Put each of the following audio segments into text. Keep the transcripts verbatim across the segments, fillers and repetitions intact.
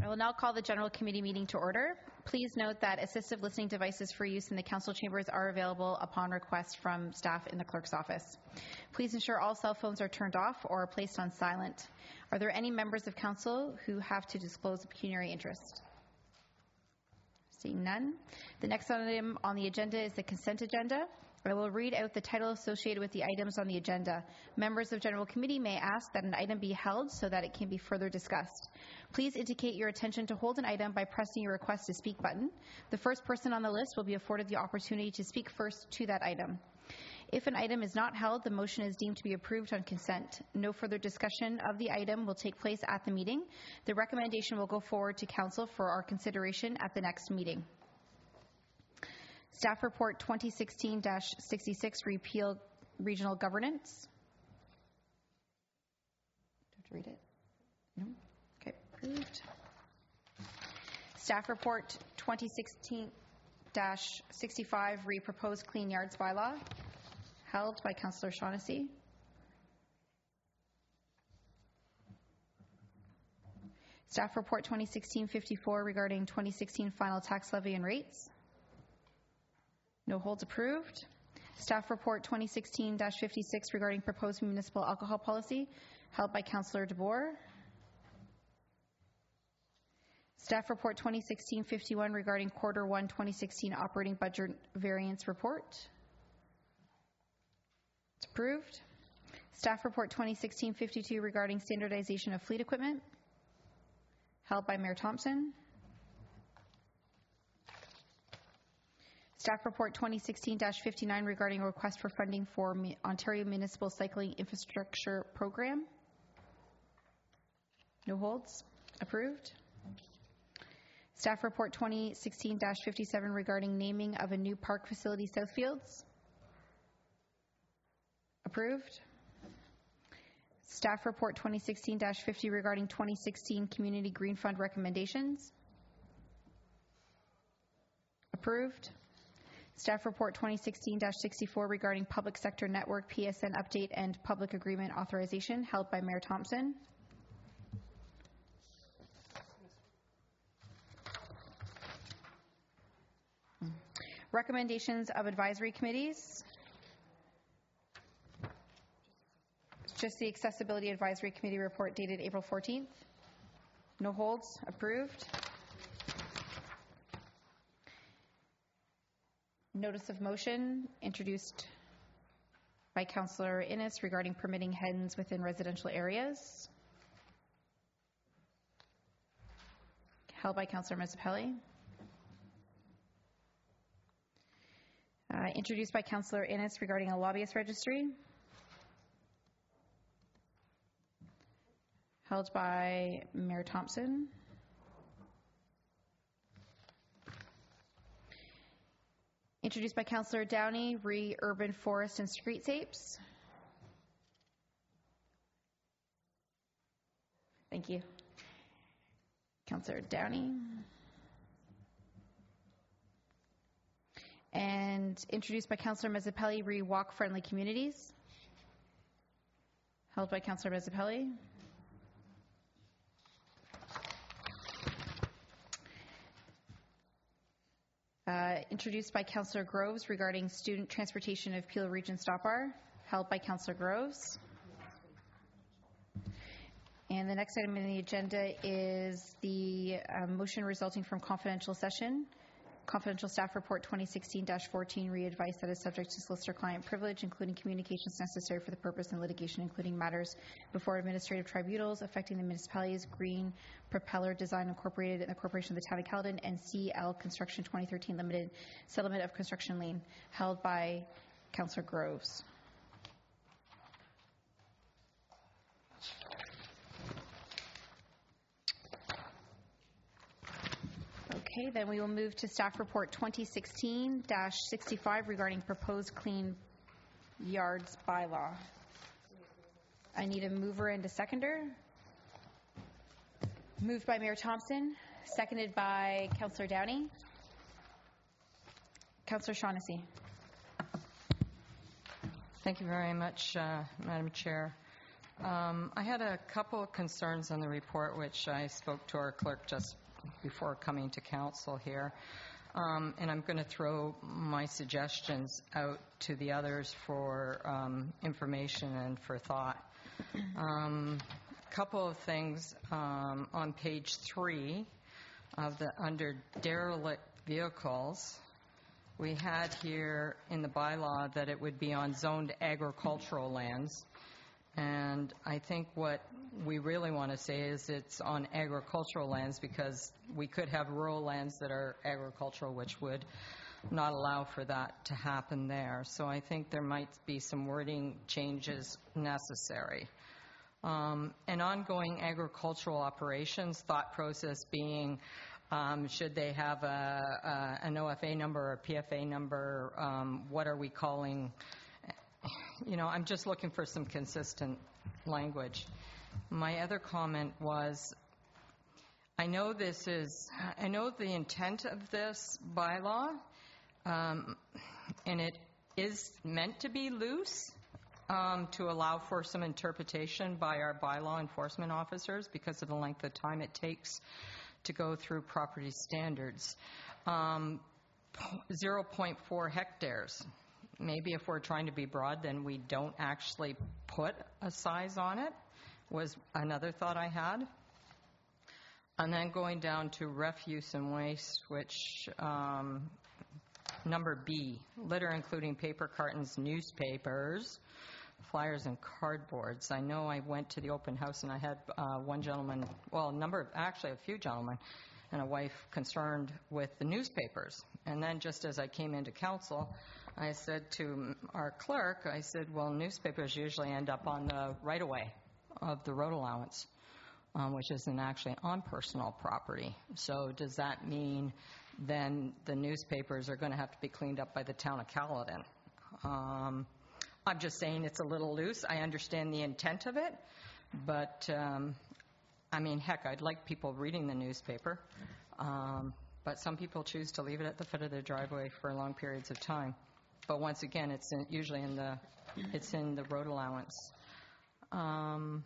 I will now call the General Committee meeting to order. Please note that assistive listening devices for use in the Council chambers are available upon request from staff in the Clerk's office. Please ensure all cell phones are turned off or are placed on silent. Are there any members of Council who have to disclose a pecuniary interest? Seeing none. The next item on the agenda is the consent agenda. I will read out the title associated with the items on the agenda. Members of General Committee may ask that an item be held so that it can be further discussed. Please indicate your intention to hold an item by pressing your request to speak button. The first person on the list will be afforded the opportunity to speak first to that item. If an item is not held, the motion is deemed to be approved on consent. No further discussion of the item will take place at the meeting. The recommendation will go forward to Council for our consideration at the next meeting. Staff Report twenty sixteen dash sixty-six, Repeal Regional Governance. Do I have to read it? No? Okay, approved. Staff Report twenty sixteen dash sixty-five, Re-Proposed Clean Yards Bylaw, held by Councillor Shaughnessy. Staff Report twenty sixteen fifty-four regarding twenty sixteen final tax levy and rates. No holds, approved. Staff Report twenty sixteen dash fifty-six regarding proposed municipal alcohol policy, held by Councillor DeBoer. Staff Report twenty sixteen fifty-one regarding quarter one twenty sixteen operating budget variance report. It's approved. Staff Report twenty sixteen fifty-two regarding standardization of fleet equipment, held by Mayor Thompson. Staff Report twenty sixteen dash fifty-nine regarding a request for funding for Ontario Municipal Cycling Infrastructure Program. No holds, approved. Staff Report twenty sixteen dash fifty-seven regarding naming of a new park facility, Southfields. Approved. Staff Report twenty sixteen dash fifty regarding twenty sixteen Community Green Fund recommendations. Approved. Staff Report twenty sixteen dash sixty-four regarding Public Sector Network P S N update and public agreement authorization, held by Mayor Thompson. Recommendations of advisory committees. Just the Accessibility Advisory Committee report dated April fourteenth. No holds, approved. Notice of motion introduced by Councillor Innes regarding permitting hens within residential areas, held by Councillor Mazzapelli. Uh, introduced by Councillor Innes regarding a lobbyist registry, held by Mayor Thompson. Introduced by Councillor Downey, re-urban forest and streetscapes. Thank you. Councillor Downey. And introduced by Councillor Mazzapelli, re-walk friendly communities. Held by Councillor Mazzapelli. Uh, introduced by Councillor Groves regarding student transportation of Peel Region Stop Bar, held by Councillor Groves. And the next item on the agenda is the uh, motion resulting from confidential session. Confidential Staff Report twenty sixteen dash fourteen, re-advice that is subject to solicitor-client privilege, including communications necessary for the purpose and litigation, including matters before administrative tribunals affecting the municipalities, Green Propeller Design Incorporated and the Corporation of the Town of Caledon, and C L Construction twenty thirteen Limited Settlement of Construction Lien, held by Councillor Groves. Okay, then we will move to Staff Report twenty sixteen dash sixty-five regarding proposed clean yards bylaw. I need a mover and a seconder. Moved by Mayor Thompson, seconded by Councillor Downey. Councillor Shaughnessy. Thank you very much, uh, Madam Chair. Um, I had a couple of concerns on the report, which I spoke to our clerk just before coming to council here. Um, and I'm going to throw my suggestions out to the others for um, information and for thought. A um, couple of things um, on page three of the under derelict vehicles. We had here in the bylaw that it would be on zoned agricultural lands. And I think what we really want to say is it's on agricultural lands, because we could have rural lands that are agricultural, which would not allow for that to happen there. So I think there might be some wording changes necessary. Um, and ongoing agricultural operations, thought process being, um, should they have a, a, an O F A number or a P F A number? Um, what are we calling? You know, I'm just looking for some consistent language. My other comment was, I know this is, I know the intent of this bylaw, um, and it is meant to be loose, um, to allow for some interpretation by our bylaw enforcement officers because of the length of time it takes to go through property standards. Um, zero point four hectares. Maybe if we're trying to be broad, then we don't actually put a size on it, was another thought I had. And then going down to refuse and waste, which um, number B, litter including paper cartons, newspapers, flyers, and cardboards. I know I went to the open house and I had uh, one gentleman, well, a number of, actually a few gentlemen, and a wife concerned with the newspapers. And then just as I came into council, I said to our clerk, I said, well, newspapers usually end up on the right-of-way of the road allowance, um, which isn't actually on personal property. So does that mean then the newspapers are going to have to be cleaned up by the town of Caledon? Um, I'm just saying it's a little loose. I understand the intent of it, but, um, I mean, heck, I'd like people reading the newspaper, um, but some people choose to leave it at the foot of their driveway for long periods of time. But once again, it's in, usually in the it's in the road allowance. Um,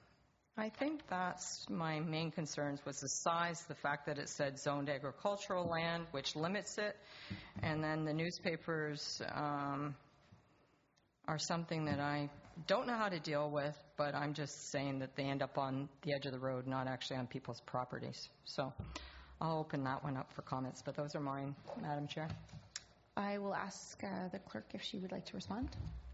I think that's my main concerns was the size, the fact that it said zoned agricultural land, which limits it, and then the newspapers um, are something that I don't know how to deal with, but I'm just saying that they end up on the edge of the road, not actually on people's properties. So I'll open that one up for comments, but those are mine, Madam Chair. I will ask uh, the clerk if she would like to respond.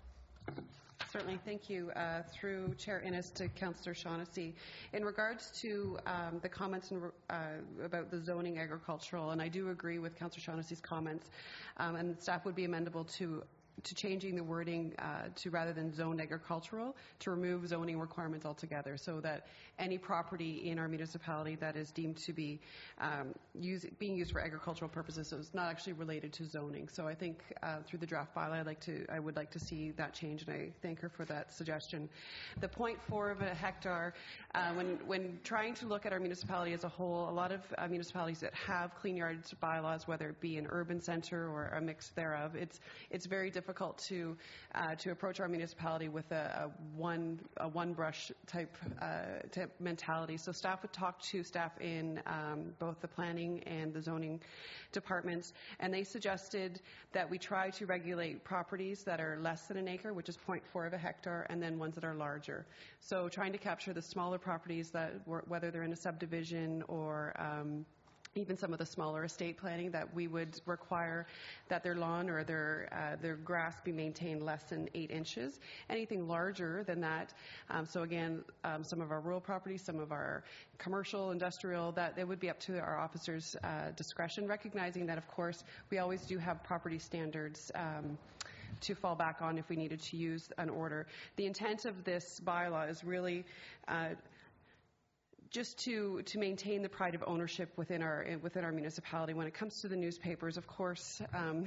Certainly, thank you. Uh, through Chair Innes to Councillor Shaughnessy. In regards to um, the comments in, uh, about the zoning agricultural, and I do agree with Councillor Shaughnessy's comments, um, and staff would be amendable to to changing the wording uh, to rather than zoned agricultural, to remove zoning requirements altogether, so that any property in our municipality that is deemed to be um, use, being used for agricultural purposes, so it's not actually related to zoning. So I think uh, through the draft bylaw, I'd like to, I would like to see that change, and I thank her for that suggestion. The point four of a hectare, uh, when when trying to look at our municipality as a whole, a lot of uh, municipalities that have clean yards bylaws, whether it be an urban center or a mix thereof, it's it's very difficult difficult to uh, to approach our municipality with a, a one a one brush type uh, type mentality. So staff would talk to staff in um, both the planning and the zoning departments, and they suggested that we try to regulate properties that are less than an acre, which is zero point four of a hectare, and then ones that are larger. So trying to capture the smaller properties that were, whether they're in a subdivision or um, even some of the smaller estate planning, that we would require that their lawn or their uh, their grass be maintained less than eight inches. Anything larger than that, um, so again, um, some of our rural properties, some of our commercial, industrial, that it would be up to our officers' uh, discretion, recognizing that, of course, we always do have property standards um, to fall back on if we needed to use an order. The intent of this bylaw is really uh, just to to maintain the pride of ownership within our within our municipality. When it comes to the newspapers, of course, um,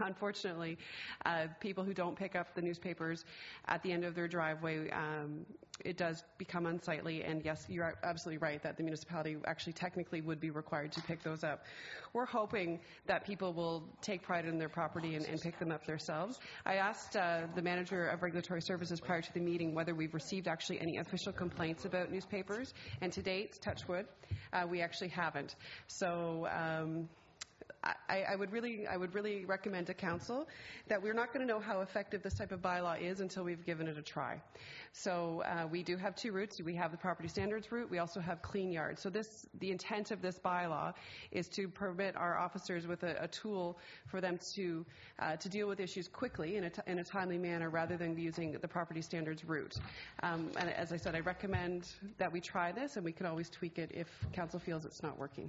unfortunately, uh, people who don't pick up the newspapers at the end of their driveway, um, it does become unsightly, and yes, you're absolutely right that the municipality actually technically would be required to pick those up. We're hoping that people will take pride in their property and, and pick them up themselves. I asked uh, the manager of regulatory services prior to the meeting whether we've received actually any official complaints about newspapers, and to date, touch wood, uh, we actually haven't. So um, I, I would really, I would really recommend to council that we're not going to know how effective this type of bylaw is until we've given it a try. So uh, we do have two routes. We have the property standards route. We also have clean yard. So this, the intent of this bylaw is to permit our officers with a, a tool for them to uh, to deal with issues quickly in a, t- in a timely manner, rather than using the property standards route. Um, and as I said, I recommend that we try this, and we can always tweak it if council feels it's not working.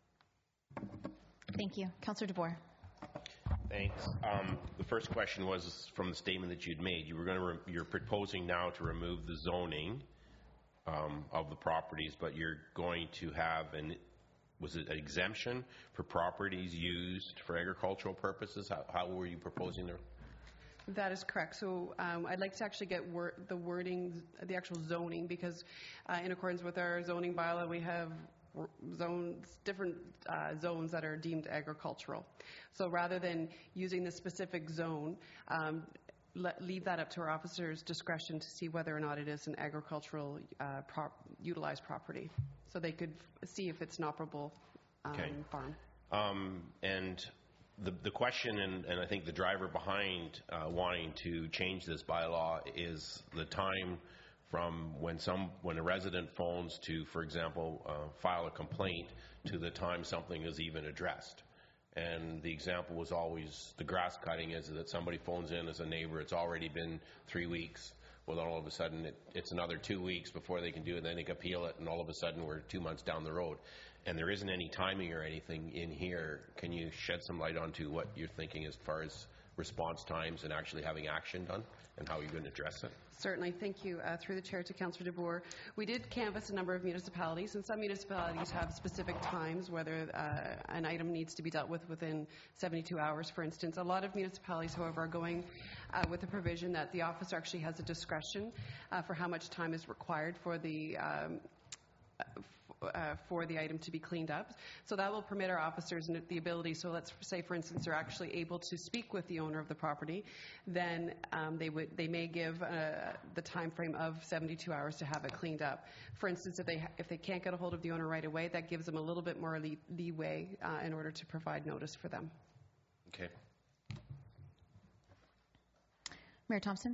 Thank you. Councillor DeBoer. Thanks. Um, the first question was from the statement that you'd made. You were going to, re- you're proposing now to remove the zoning um, of the properties, but you're going to have an, was it an exemption for properties used for agricultural purposes? How, how were you proposing there? That is correct. So um, I'd like to actually get wor- the wording, the actual zoning, because uh, in accordance with our zoning bylaw, we have zones, different uh, zones that are deemed agricultural. So rather than using the specific zone, um, let, leave that up to our officers' discretion to see whether or not it is an agricultural uh, prop, utilized property. So they could f- see if it's an operable um, Okay. farm. Um, and the, the question, and, and I think the driver behind uh, wanting to change this bylaw is the time from when some when a resident phones to, for example, uh, file a complaint to the time something is even addressed. And the example was always the grass cutting is that somebody phones in as a neighbor, it's already been three weeks. Well, then all of a sudden it, it's another two weeks before they can do it, then they can appeal it, and all of a sudden we're two months down the road. And there isn't any timing or anything in here. Can you shed some light onto what you're thinking as far as response times and actually having action done, and how you're going to address it? Certainly. Thank you. Uh, through the chair to Councillor DeBoer. We did canvass a number of municipalities, and some municipalities have specific times, whether uh, an item needs to be dealt with within seventy-two hours, for instance. A lot of municipalities, however, are going uh, with the provision that the officer actually has a discretion uh, for how much time is required for the um, Uh, for the item to be cleaned up. So that will permit our officers the ability, so let's say, for instance, they're actually able to speak with the owner of the property, then um, they would they may give uh, the time frame of seventy-two hours to have it cleaned up. For instance, if they ha- if they can't get a hold of the owner right away, that gives them a little bit more lee- leeway uh, in order to provide notice for them. Okay. Mayor Thompson.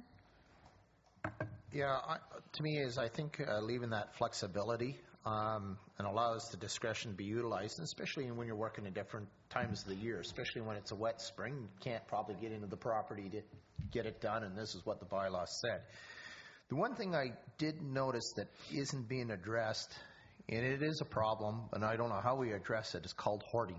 Yeah, I, to me is I think uh, leaving that flexibility um, and allows the discretion to be utilized, and especially when you're working at different times of the year, especially when it's a wet spring, you can't probably get into the property to get it done, and this is what the bylaw said. The one thing I did notice that isn't being addressed, and it is a problem, and I don't know how we address it, is called hoarding.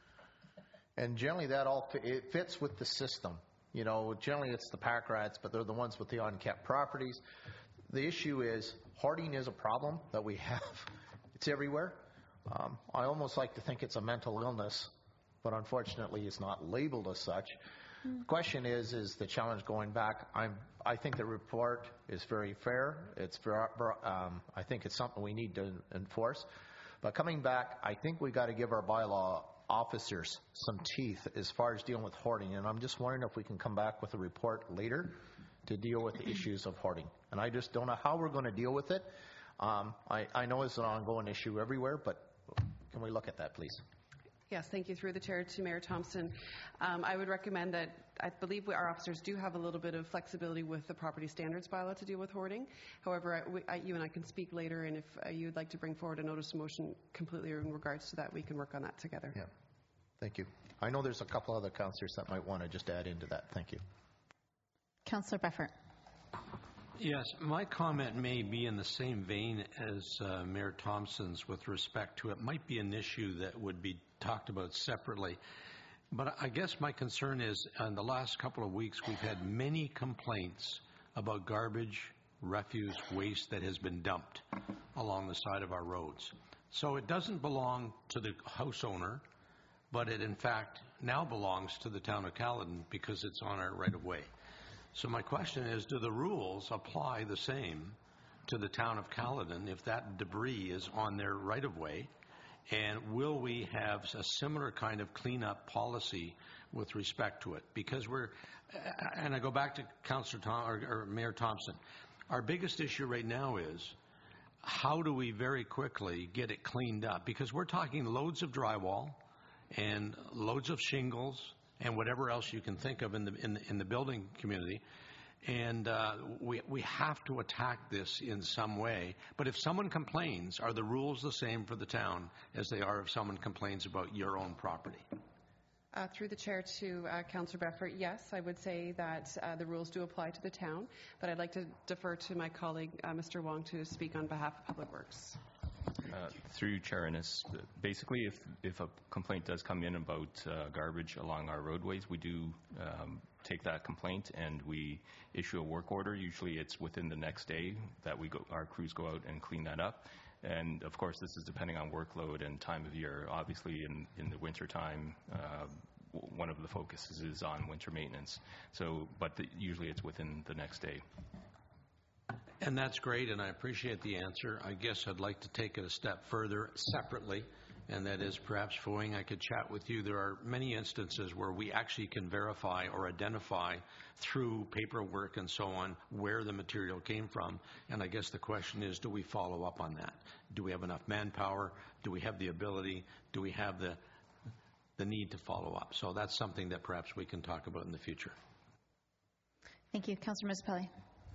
And generally that all fi- it fits with the system. You know, generally it's the pack rats, but they're the ones with the unkept properties. The issue is hoarding is a problem that we have. It's everywhere. Um, I almost like to think it's a mental illness, but unfortunately it's not labeled as such. Mm. The question is, is the challenge going back. I'm, I think the report is very fair. It's very, um, I think it's something we need to enforce. But coming back, I think we got to give our bylaw officers some teeth as far as dealing with hoarding, and I'm just wondering if we can come back with a report later to deal with the issues of hoarding. And I just don't know how we're going to deal with it. Um, I, I know it's an ongoing issue everywhere, but can we look at that, please? Yes, thank you. Through the chair to Mayor Thompson. Um, I would recommend that, I believe we, our officers do have a little bit of flexibility with the property standards bylaw to deal with hoarding. However, I, we, I, you and I can speak later, and if uh, you'd like to bring forward a notice of motion completely in regards to that, we can work on that together. Yeah, thank you. I know there's a couple other councillors that might want to just add into that. Thank you. Councillor Beffert. Yes, my comment may be in the same vein as uh, Mayor Thompson's with respect to it. Might be an issue that would be talked about separately. But I guess my concern is in the last couple of weeks we've had many complaints about garbage, refuse, waste that has been dumped along the side of our roads. So it doesn't belong to the house owner, but it in fact now belongs to the town of Caledon because it's on our right of way. So my question is, do the rules apply the same to the town of Caledon if that debris is on their right-of-way? And will we have a similar kind of cleanup policy with respect to it? Because we're, and I go back to Councillor Tom, or, or Mayor Thompson, our biggest issue right now is how do we very quickly get it cleaned up? Because we're talking loads of drywall and loads of shingles and whatever else you can think of in the in the, in the building community. And uh, we, we have to attack this in some way. But if someone complains, are the rules the same for the town as they are if someone complains about your own property? Uh, through the chair to uh, Councillor Beffert, yes, I would say that uh, the rules do apply to the town, but I'd like to defer to my colleague, uh, Mister Wong, to speak on behalf of Public Works. Uh, through Chair Innes, basically if, if a complaint does come in about uh, garbage along our roadways, we do um, take that complaint and we issue a work order. Usually it's within the next day that we go, our crews go out and clean that up. And of course this is depending on workload and time of year. Obviously in, in the winter time, uh, one of the focuses is on winter maintenance. So, but the, usually it's within the next day. And that's great, and I appreciate the answer. I guess I'd like to take it a step further separately, and that is perhaps, Foing, I could chat with you. There are many instances where we actually can verify or identify through paperwork and so on where the material came from, and I guess the question is, do we follow up on that? Do we have enough manpower? Do we have the ability? Do we have the, the need to follow up? So that's something that perhaps we can talk about in the future. Thank you. Councillor Mazzapelli.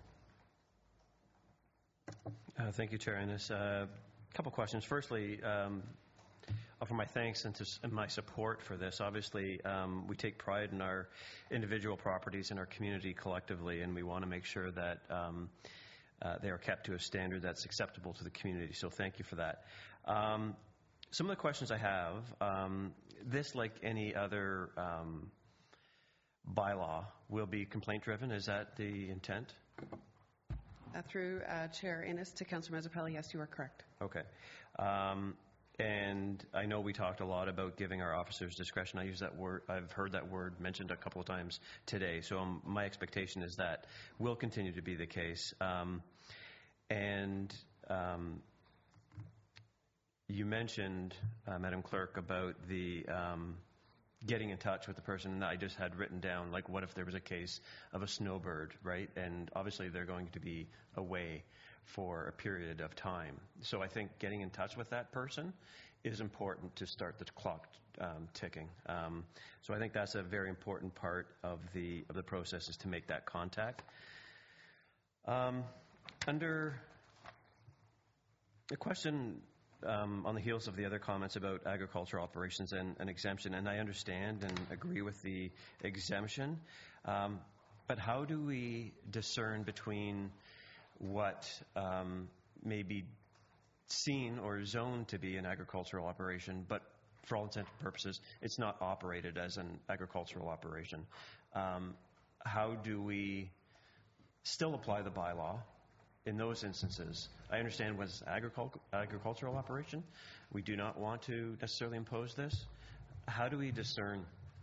Uh, thank you, Chair Innes. A uh, couple questions. Firstly, um, offer my thanks and, to, and my support for this. Obviously, um, we take pride in our individual properties and our community collectively, and we want to make sure that um, uh, they are kept to a standard that's acceptable to the community. So thank you for that. Um, some of the questions I have, um, this, like any other um, bylaw, will be complaint-driven. Is that the intent? Uh, through uh, Chair Innes to Councillor Mazzapelli, yes, you are correct. Okay. Um, and I know we talked a lot about giving our officers discretion. I use that word, I've heard that word mentioned a couple of times today, so um, my expectation is that will continue to be the case. Um, and um, you mentioned, uh, Madam Clerk, about the um, getting in touch with the person, and I just had written down, like, what if there was a case of a snowbird, right? And obviously they're going to be away for a period of time. So I think getting in touch with that person is important to start the clock um, ticking. Um, so I think that's a very important part of the of the process, is to make that contact. Um, under the question Um, on the heels of the other comments about agricultural operations and, and exemption, and I understand and agree with the exemption, um, but how do we discern between what um, may be seen or zoned to be an agricultural operation, but for all intents and purposes, it's not operated as an agricultural operation? Um, how do we still apply the bylaw in those instances? I understand when it's agricul- agricultural operation, we do not want to necessarily impose this. How do we discern?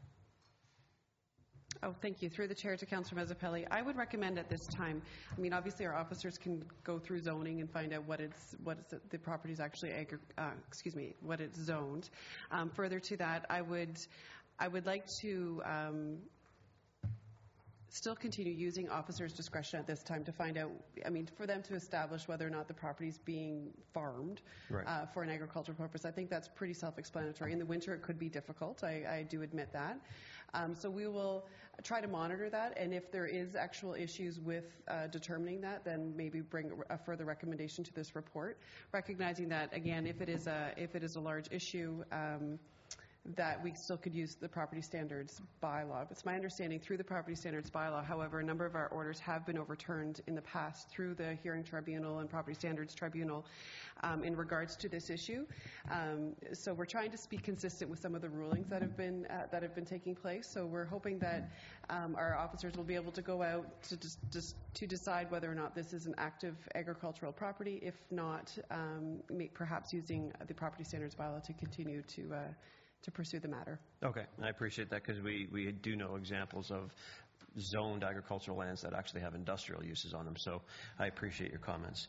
Oh, thank you. Through the chair to Councillor Mazzapelli, I would recommend at this time, I mean, obviously our officers can go through zoning and find out what it's, what it's, the property is actually, agri- uh, excuse me, what it's zoned. Um, further to that, I would, I would like to um, still continue using officers' discretion at this time to find out, I mean, for them to establish whether or not the property is being farmed Right. uh, for an agricultural purpose. I think that's pretty self-explanatory. In the winter, it could be difficult. I, I do admit that. Um, so we will try to monitor that, and if there is actual issues with uh, determining that, then maybe bring a further recommendation to this report, recognizing that, again, if it is a, if it is a large issue, um, that we still could use the property standards bylaw. It's my understanding through the property standards bylaw, however, a number of our orders have been overturned in the past through the hearing tribunal and property standards tribunal um, in regards to this issue. Um, so we're trying to be consistent with some of the rulings that have been uh, that have been taking place. So we're hoping that um, our officers will be able to go out to just, just to decide whether or not this is an active agricultural property. If not, um, make, perhaps using the property standards bylaw to continue to uh, to pursue the matter. Okay, I appreciate that, because we, we do know examples of zoned agricultural lands that actually have industrial uses on them, so I appreciate your comments.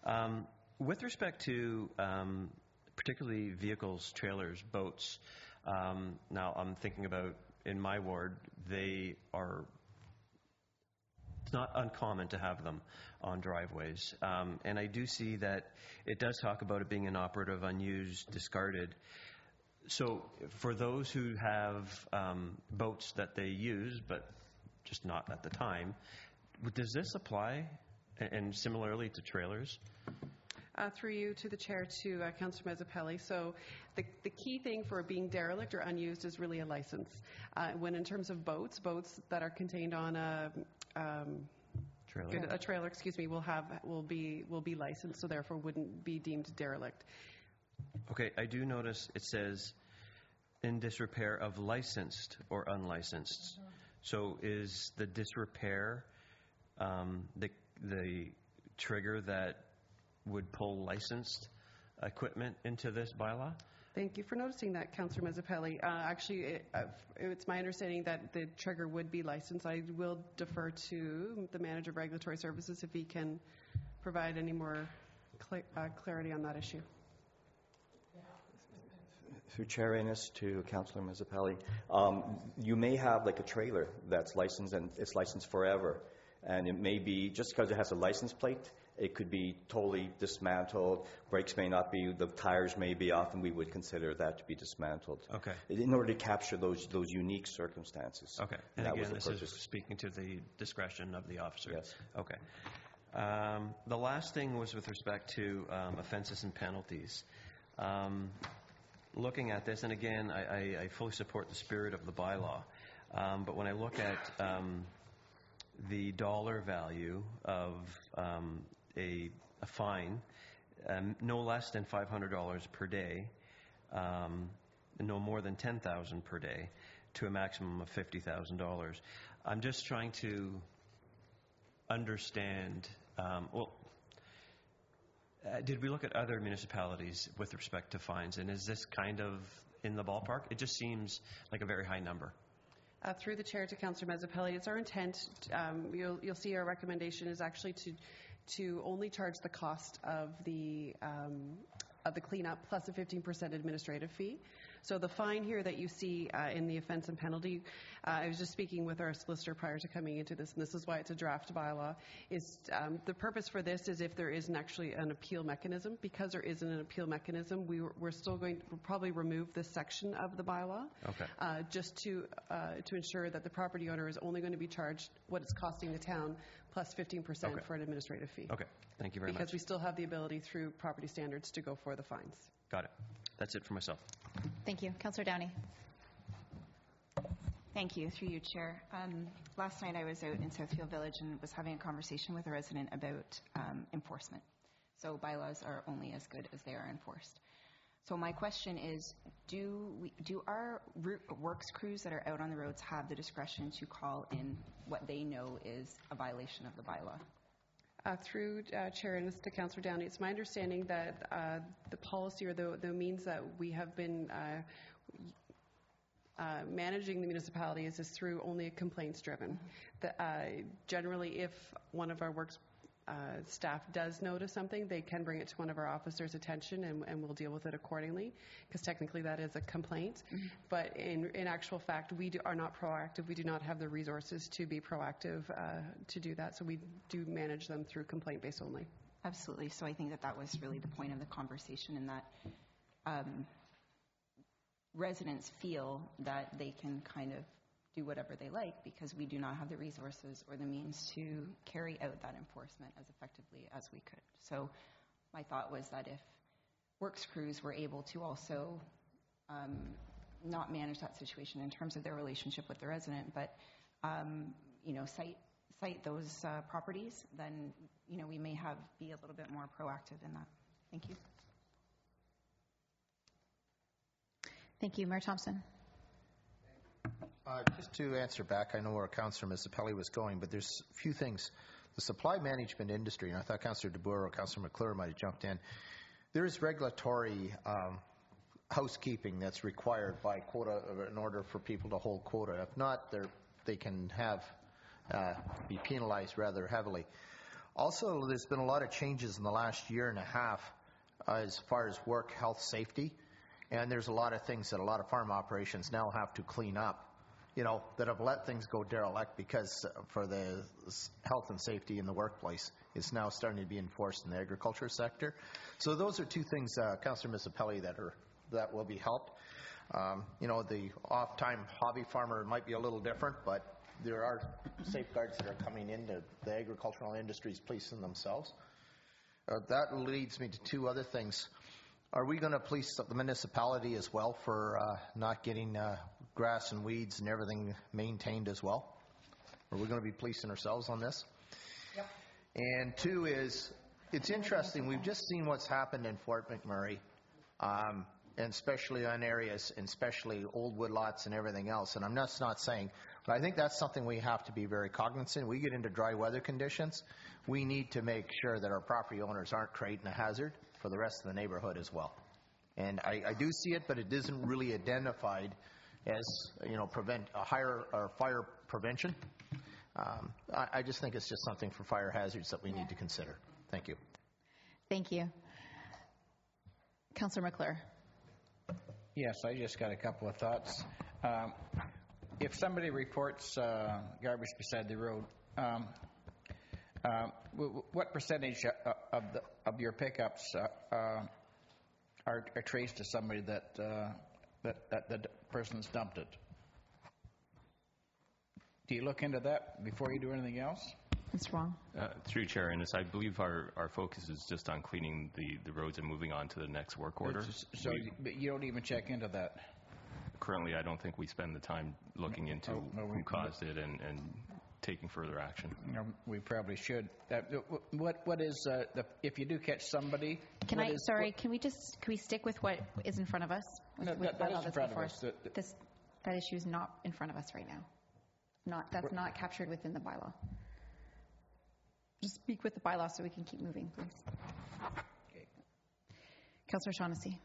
Um, with respect to um, particularly vehicles, trailers, boats, um, now I'm thinking about in my ward, they are, it's not uncommon to have them on driveways. Um, and I do see that it does talk about it being inoperative, unused, discarded. So for those who have um, boats that they use, but just not at the time, does this apply? And similarly to trailers? Uh, through you to the chair to uh, Councillor Mazzapelli. So the, the key thing for being derelict or unused is really a license. Uh, when in terms of boats, boats that are contained on a um, Trailer. good- a trailer, excuse me, will have will be will be licensed, so therefore wouldn't be deemed derelict. Okay, I do notice it says in disrepair of licensed or unlicensed. So is the disrepair um, the the trigger that would pull licensed equipment into this bylaw? Thank you for noticing that, Councillor Mazzapelli. Uh, actually, it, uh, it's my understanding that the trigger would be licensed. I will defer to the Manager of Regulatory Services if he can provide any more cl- uh, clarity on that issue. Through Chair Innes to Councillor Mazzapelli, um, you may have like a trailer that's licensed and it's licensed forever. And it may be, just because it has a license plate, it could be totally dismantled. Brakes may not be, the tires may be off, and we would consider that to be dismantled. Okay. In order to capture those those unique circumstances. Okay. And that again, was the this purpose. is speaking to the discretion of the officer. Yes. Okay. Um, the last thing was with respect to um, offenses and penalties. Um, looking at this, and again, I, I, I fully support the spirit of the bylaw, um, but when I look at um, the dollar value of um, a, a fine, um, no less than five hundred dollars per day, um, no more than ten thousand dollars per day, to a maximum of fifty thousand dollars. I'm just trying to understand, um, well, uh, did we look at other municipalities with respect to fines, and is this kind of in the ballpark? It just seems like a very high number. Uh, through the chair to Councillor Mazzapelli, it's our intent, um, you'll, you'll see our recommendation is actually to to only charge the cost of the um, of the cleanup plus a fifteen percent administrative fee. So the fine here that you see uh, in the offense and penalty, uh, I was just speaking with our solicitor prior to coming into this, and this is why it's a draft bylaw, is um, the purpose for this is if there isn't actually an appeal mechanism. Because there isn't an appeal mechanism, we, we're still going to we'll probably remove this section of the bylaw. Okay. Uh, just to uh, to ensure that the property owner is only going to be charged what it's costing the town plus fifteen percent Okay. for an administrative fee. Okay. Thank you very Because much. we still have the ability through property standards to go for the fines. Got it. That's it for myself. Thank you. Councillor Downey. Thank you. Through you, Chair. Um, last night I was out in Southfield Village and was having a conversation with a resident about um, enforcement. So bylaws are only as good as they are enforced. So my question is, do we, do our route works crews that are out on the roads have the discretion to call in what they know is a violation of the bylaw? Uh, through uh, Chair and to Councillor Downey, it's my understanding that uh, the policy or the, the means that we have been uh, uh, managing the municipality is, is through only complaints driven. The, uh, generally, if one of our works uh, staff does notice something, they can bring it to one of our officers' attention, and, and we'll deal with it accordingly, because technically that is a complaint. Mm-hmm. But in, in actual fact, we do, are not proactive. We do not have the resources to be proactive uh, to do that, so we do manage them through complaint-based only. Absolutely. So I think that that was really the point of the conversation, in that um, residents feel that they can kind of do whatever they like because we do not have the resources or the means to carry out that enforcement as effectively as we could. So my thought was that if works crews were able to also um, not manage that situation in terms of their relationship with the resident, but um, you know, cite cite those uh, properties, then you know we may have be a little bit more proactive in that. Thank you. Thank you. Mayor Thompson. Uh, just to answer back, I know where Councillor Mazzapelli was going, but there's a few things. The supply management industry, and I thought Councillor DeBoer or Councillor McClure might have jumped in, there is regulatory um, housekeeping that's required by quota in order for people to hold quota. If not, they can have uh, be penalized rather heavily. Also, there's been a lot of changes in the last year and a half uh, as far as work, health, safety, and there's a lot of things that a lot of farm operations now have to clean up, you know, that have let things go derelict because uh, for the s- health and safety in the workplace, it's now starting to be enforced in the agriculture sector. So those are two things, uh, Councillor Mizzapelli, that are that will be helped. Um, you know, the off-time hobby farmer might be a little different, but there are safeguards that are coming into the agricultural industries policing themselves. Uh, that leads me to two other things. Are we going to police the municipality as well for uh, not getting uh, grass and weeds and everything maintained as well? Are we going to be policing ourselves on this? Yep. And two is, it's interesting, we've just seen what's happened in Fort McMurray, um, and especially on areas, and especially old woodlots and everything else. And I'm just not saying, but I think that's something we have to be very cognizant. We get into dry weather conditions, we need to make sure that our property owners aren't creating a hazard for the rest of the neighborhood as well. And I, I do see it, but it isn't really identified as, you know, prevent a higher or fire prevention. Um, I, I just think it's just something for fire hazards that we need to consider. Thank you. Thank you. Councillor McClure. Yes, I just got a couple of thoughts. Um, if somebody reports uh, garbage beside the road, um, uh, w- what percentage uh, of the, of your pickups uh, uh, are, are traced to somebody that uh, that that the person's dumped it? Do you look into that before you do anything else? Mister Wong. Uh, through Chair Innes, I believe our, our focus is just on cleaning the, the roads and moving on to the next work order. So, We- but you don't even check into that? Currently, I don't think we spend the time looking into Oh, no, we- who caused it and, and taking further action. You know, we probably should. Uh, what what is uh, the if you do catch somebody? Can what I, is- sorry, can we just, can we stick with what is in front of us? With- No, with that- that bylaw is in that's front of before us. The- the- This, that issue is not in front of us right now. Not, that's not captured within the bylaw. Just speak with the bylaw so we can keep moving, please. Okay. Councillor Shaughnessy.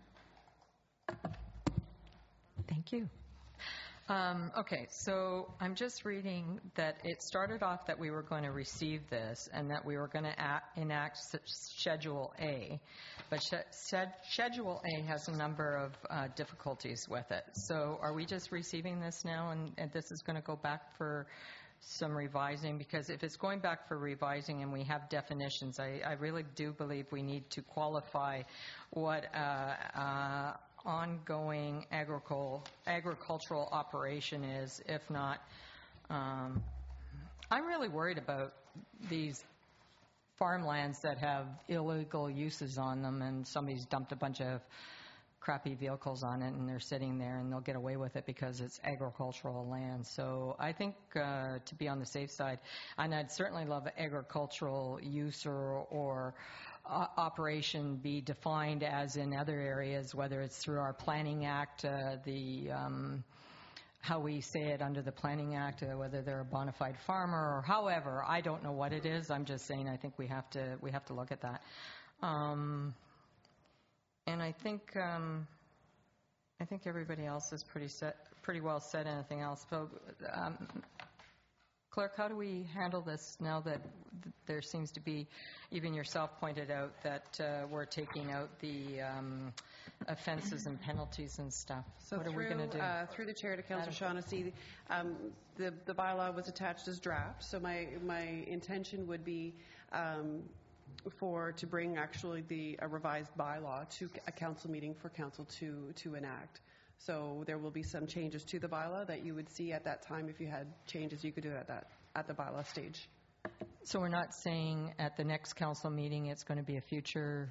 Thank you. Um, okay, so I'm just reading that it started off that we were going to receive this and that we were going to enact s- Schedule A, but sh- shed- Schedule A has a number of uh, difficulties with it. So are we just receiving this now and, and this is going to go back for some revising? Because if it's going back for revising and we have definitions, I, I really do believe we need to qualify what uh, uh, ongoing agricul- agricultural operation is. If not, um, I'm really worried about these farmlands that have illegal uses on them and somebody's dumped a bunch of crappy vehicles on it and they're sitting there and they'll get away with it because it's agricultural land. So I think uh, to be on the safe side, and I'd certainly love agricultural use or, or uh, operation be defined as in other areas, whether it's through our Planning Act, uh, the um, how we say it under the Planning Act, uh, whether they're a bona fide farmer or however. I don't know what it is. I'm just saying I think we have to we have to look at that. Um, And I think um, I think everybody else is pretty set, pretty well said. Anything else? So, um, Clerk, how do we handle this now that th- there seems to be, even yourself pointed out that uh, we're taking out the um, offenses and penalties and stuff? So what are through, we going to do? Uh, through the chair to Councillor Shaughnessy, um, the, the bylaw was attached as draft, so my, my intention would be um, for, to bring actually the, a revised bylaw to a council meeting for council to, to enact. So there will be some changes to the bylaw that you would see at that time. If you had changes, you could do it at that, at the bylaw stage. So we're not saying at the next council meeting it's going to be a future.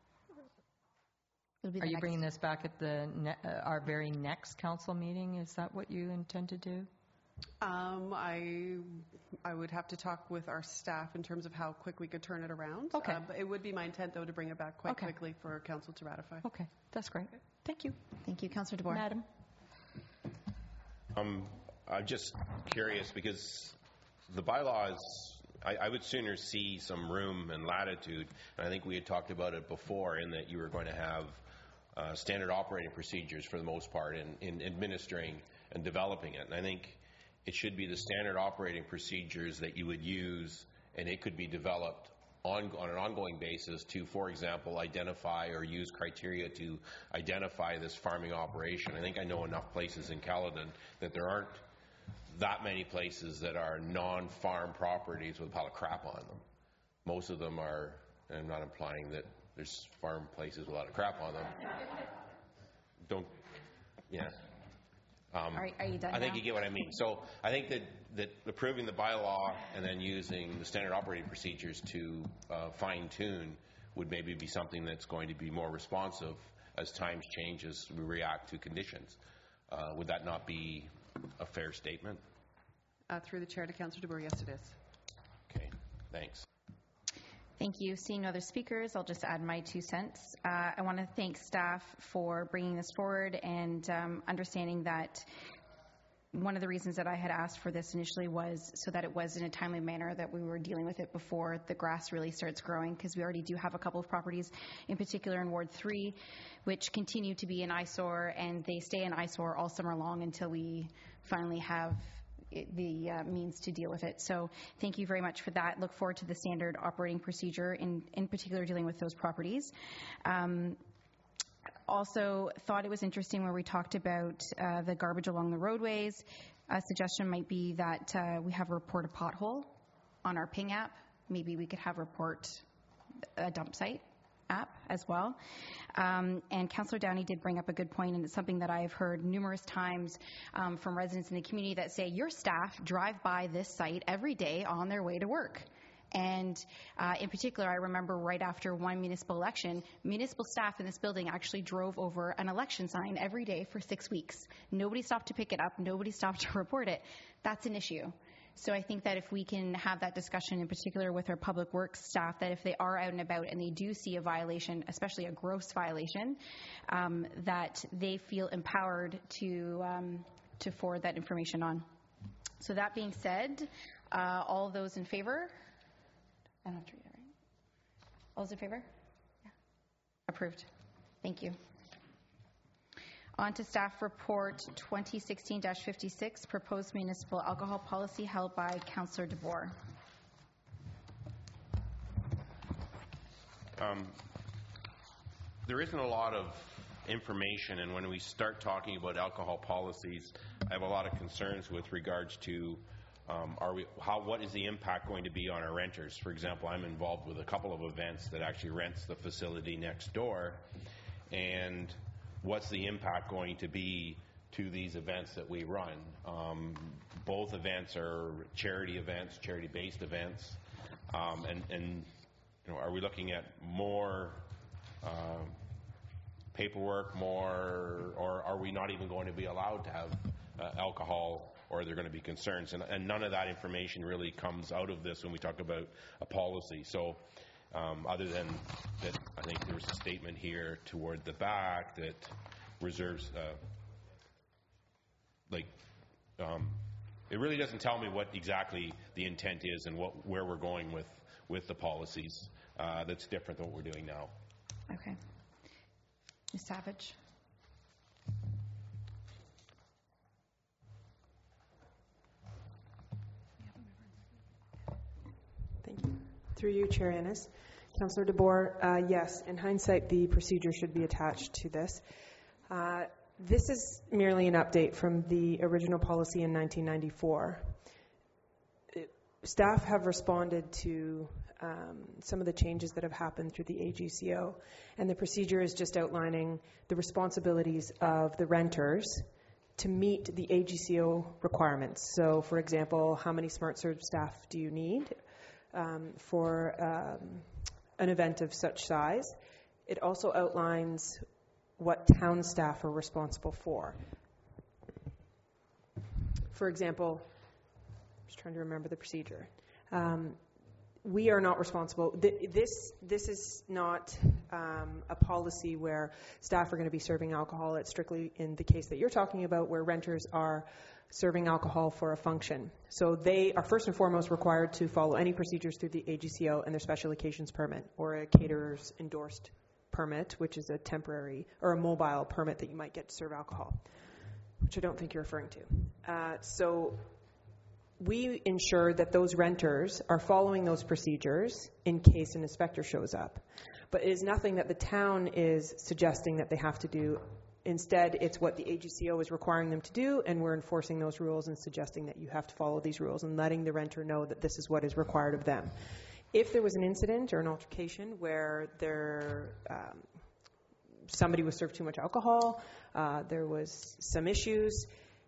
It'll be the Are you next- bringing this back at the ne- uh, our very next council meeting? Is that what you intend to do? Um, I, I would have to talk with our staff in terms of how quick we could turn it around. Okay. Uh, but it would be my intent, though, to bring it back quite Okay. quickly for council to ratify. Okay, that's great. Thank you. Thank you. Councillor DeBoer. Madam. Um, I'm just curious because the bylaws, I, I would sooner see some room and latitude, and I think we had talked about it before in that you were going to have uh, standard operating procedures for the most part in, in administering and developing it. And I think it should be the standard operating procedures that you would use, and it could be developed on, on an ongoing basis to, for example, identify or use criteria to identify this farming operation. I think I know enough places in Caledon that there aren't that many places that are non-farm properties with a pile of crap on them. Most of them are, and I'm not implying that there's farm places with a lot of crap on them. Don't, yeah. Um, Are, are you done I think now? you get what I mean. So I think that, that approving the bylaw and then using the standard operating procedures to uh, fine-tune would maybe be something that's going to be more responsive as times change, as we react to conditions. Uh, would that not be a fair statement? Uh, through the chair to Councillor DeBoer, yes, it is. Okay, thanks. Thank you. Seeing no other speakers, I'll just add my two cents. Uh, I want to thank staff for bringing this forward and um, understanding that one of the reasons that I had asked for this initially was so that it was in a timely manner, that we were dealing with it before the grass really starts growing, because we already do have a couple of properties, in particular in Ward three, which continue to be an eyesore, and they stay an eyesore all summer long until we finally have the uh, means to deal with it. So thank you very much for that. Look forward to the standard operating procedure, in, in particular dealing with those properties. Um, also thought it was interesting where we talked about uh, the garbage along the roadways. A suggestion might be that uh, we have a report a pothole on our Ping app. Maybe we could have report a dump site app as well. Um, and Councillor Downey did bring up a good point, and it's something that I've heard numerous times um, from residents in the community that say, your staff drive by this site every day on their way to work. And uh, in particular, I remember right after one municipal election, municipal staff in this building actually drove over an election sign every day for six weeks. Nobody stopped to pick it up. Nobody stopped to report it. That's an issue. So I think that if we can have that discussion, in particular with our public works staff, that if they are out and about and they do see a violation, especially a gross violation, um, that they feel empowered to um, to forward that information on. So that being said, uh, all those in favor? I don't have to read it, right? All those in favor? Yeah. Approved. Thank you. On to staff report twenty sixteen dash fifty-six, proposed municipal alcohol policy, held by Councillor DeBoer. Um, there isn't a lot of information, and when we start talking about alcohol policies, I have a lot of concerns with regards to um, are we, how, what is the impact going to be on our renters? For example, I'm involved with a couple of events that actually rents the facility next door, and what's the impact going to be to these events that we run? Um, both events are charity events, charity-based events, um, and, and you know, are we looking at more uh, paperwork, more, or are we not even going to be allowed to have uh, alcohol, or are there going to be concerns? And, and none of that information really comes out of this when we talk about a policy. So. Um, other than that, I think there was a statement here toward the back that reserves, uh, like, um, it really doesn't tell me what exactly the intent is and what where we're going with, with the policies. Uh, that's different than what we're doing now. Okay. Miz Savage. Thank you. Through you, Chair Ennis. Councillor DeBoer, uh, yes, in hindsight, the procedure should be attached to this. Uh, this is merely an update from the original policy in nineteen ninety-four. It, staff have responded to um, some of the changes that have happened through the A G C O, and the procedure is just outlining the responsibilities of the renters to meet the A G C O requirements. So, for example, how many SmartServe staff do you need um, for um, an event of such size? It also outlines what town staff are responsible for. For example, I'm just trying to remember the procedure. Um, we are not responsible. Th- this this is not um, a policy where staff are going to be serving alcohol. It's strictly in the case that you're talking about, where renters are serving alcohol for a function. So they are first and foremost required to follow any procedures through the A G C O and their special occasions permit, or a caterer's endorsed permit, which is a temporary or a mobile permit that you might get to serve alcohol, which I don't think you're referring to. Uh, so we ensure that those renters are following those procedures in case an inspector shows up. But it is nothing that the town is suggesting that they have to do. Instead, it's what the A G C O is requiring them to do, and we're enforcing those rules and suggesting that you have to follow these rules and letting the renter know that this is what is required of them. If there was an incident or an altercation where there, um, somebody was served too much alcohol, uh, there was some issues,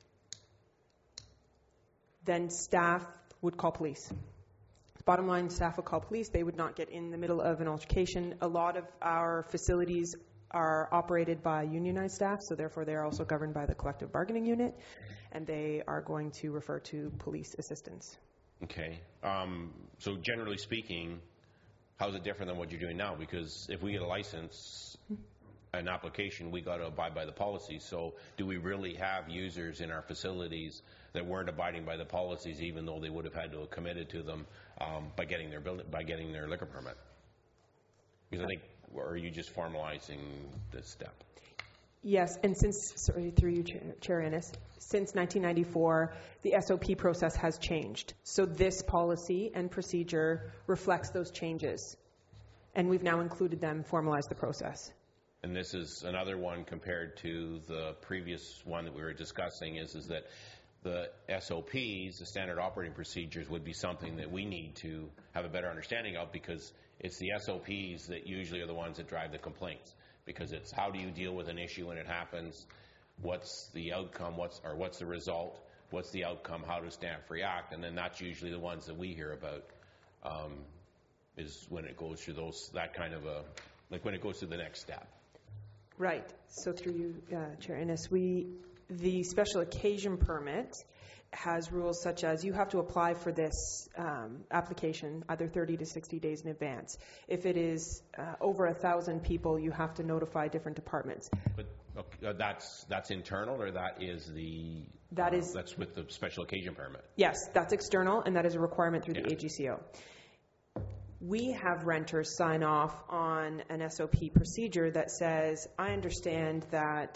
then staff would call police. Bottom line, staff would call police. They would not get in the middle of an altercation. A lot of our facilities are operated by unionized staff, so therefore they are also governed by the collective bargaining unit, and they are going to refer to police assistance. Okay. Um, so generally speaking, how is it different than what you're doing now? Because if we get a license, an application, we got to abide by the policy. So do we really have users in our facilities that weren't abiding by the policies, even though they would have had to have committed to them um, by getting their building, by getting their liquor permit? Because I think, or are you just formalizing this step? Yes, and since, sorry, through you, Chair Ennis, since nineteen ninety-four, the S O P process has changed. So this policy and procedure reflects those changes, and we've now included them, formalized the process. And this is another one compared to the previous one that we were discussing, is, is that the S O Ps, the standard operating procedures, would be something that we need to have a better understanding of, because it's the S O Ps that usually are the ones that drive the complaints. Because it's how do you deal with an issue when it happens, what's the outcome, what's or what's the result, what's the outcome, how does staff react, and then that's usually the ones that we hear about, um, is when it goes through those, that kind of a, like when it goes to the next step. Right. So through you, uh, Chair Ennis, we, the special occasion permit has rules such as you have to apply for this um, application either thirty to sixty days in advance. If it is uh, over a thousand people, you have to notify different departments. But okay, uh, that's that's internal, or that is the that uh, is that's with the special occasion permit? Yes, that's external, and that is a requirement through yeah. the A G C O. We have renters sign off on an S O P procedure that says, I understand that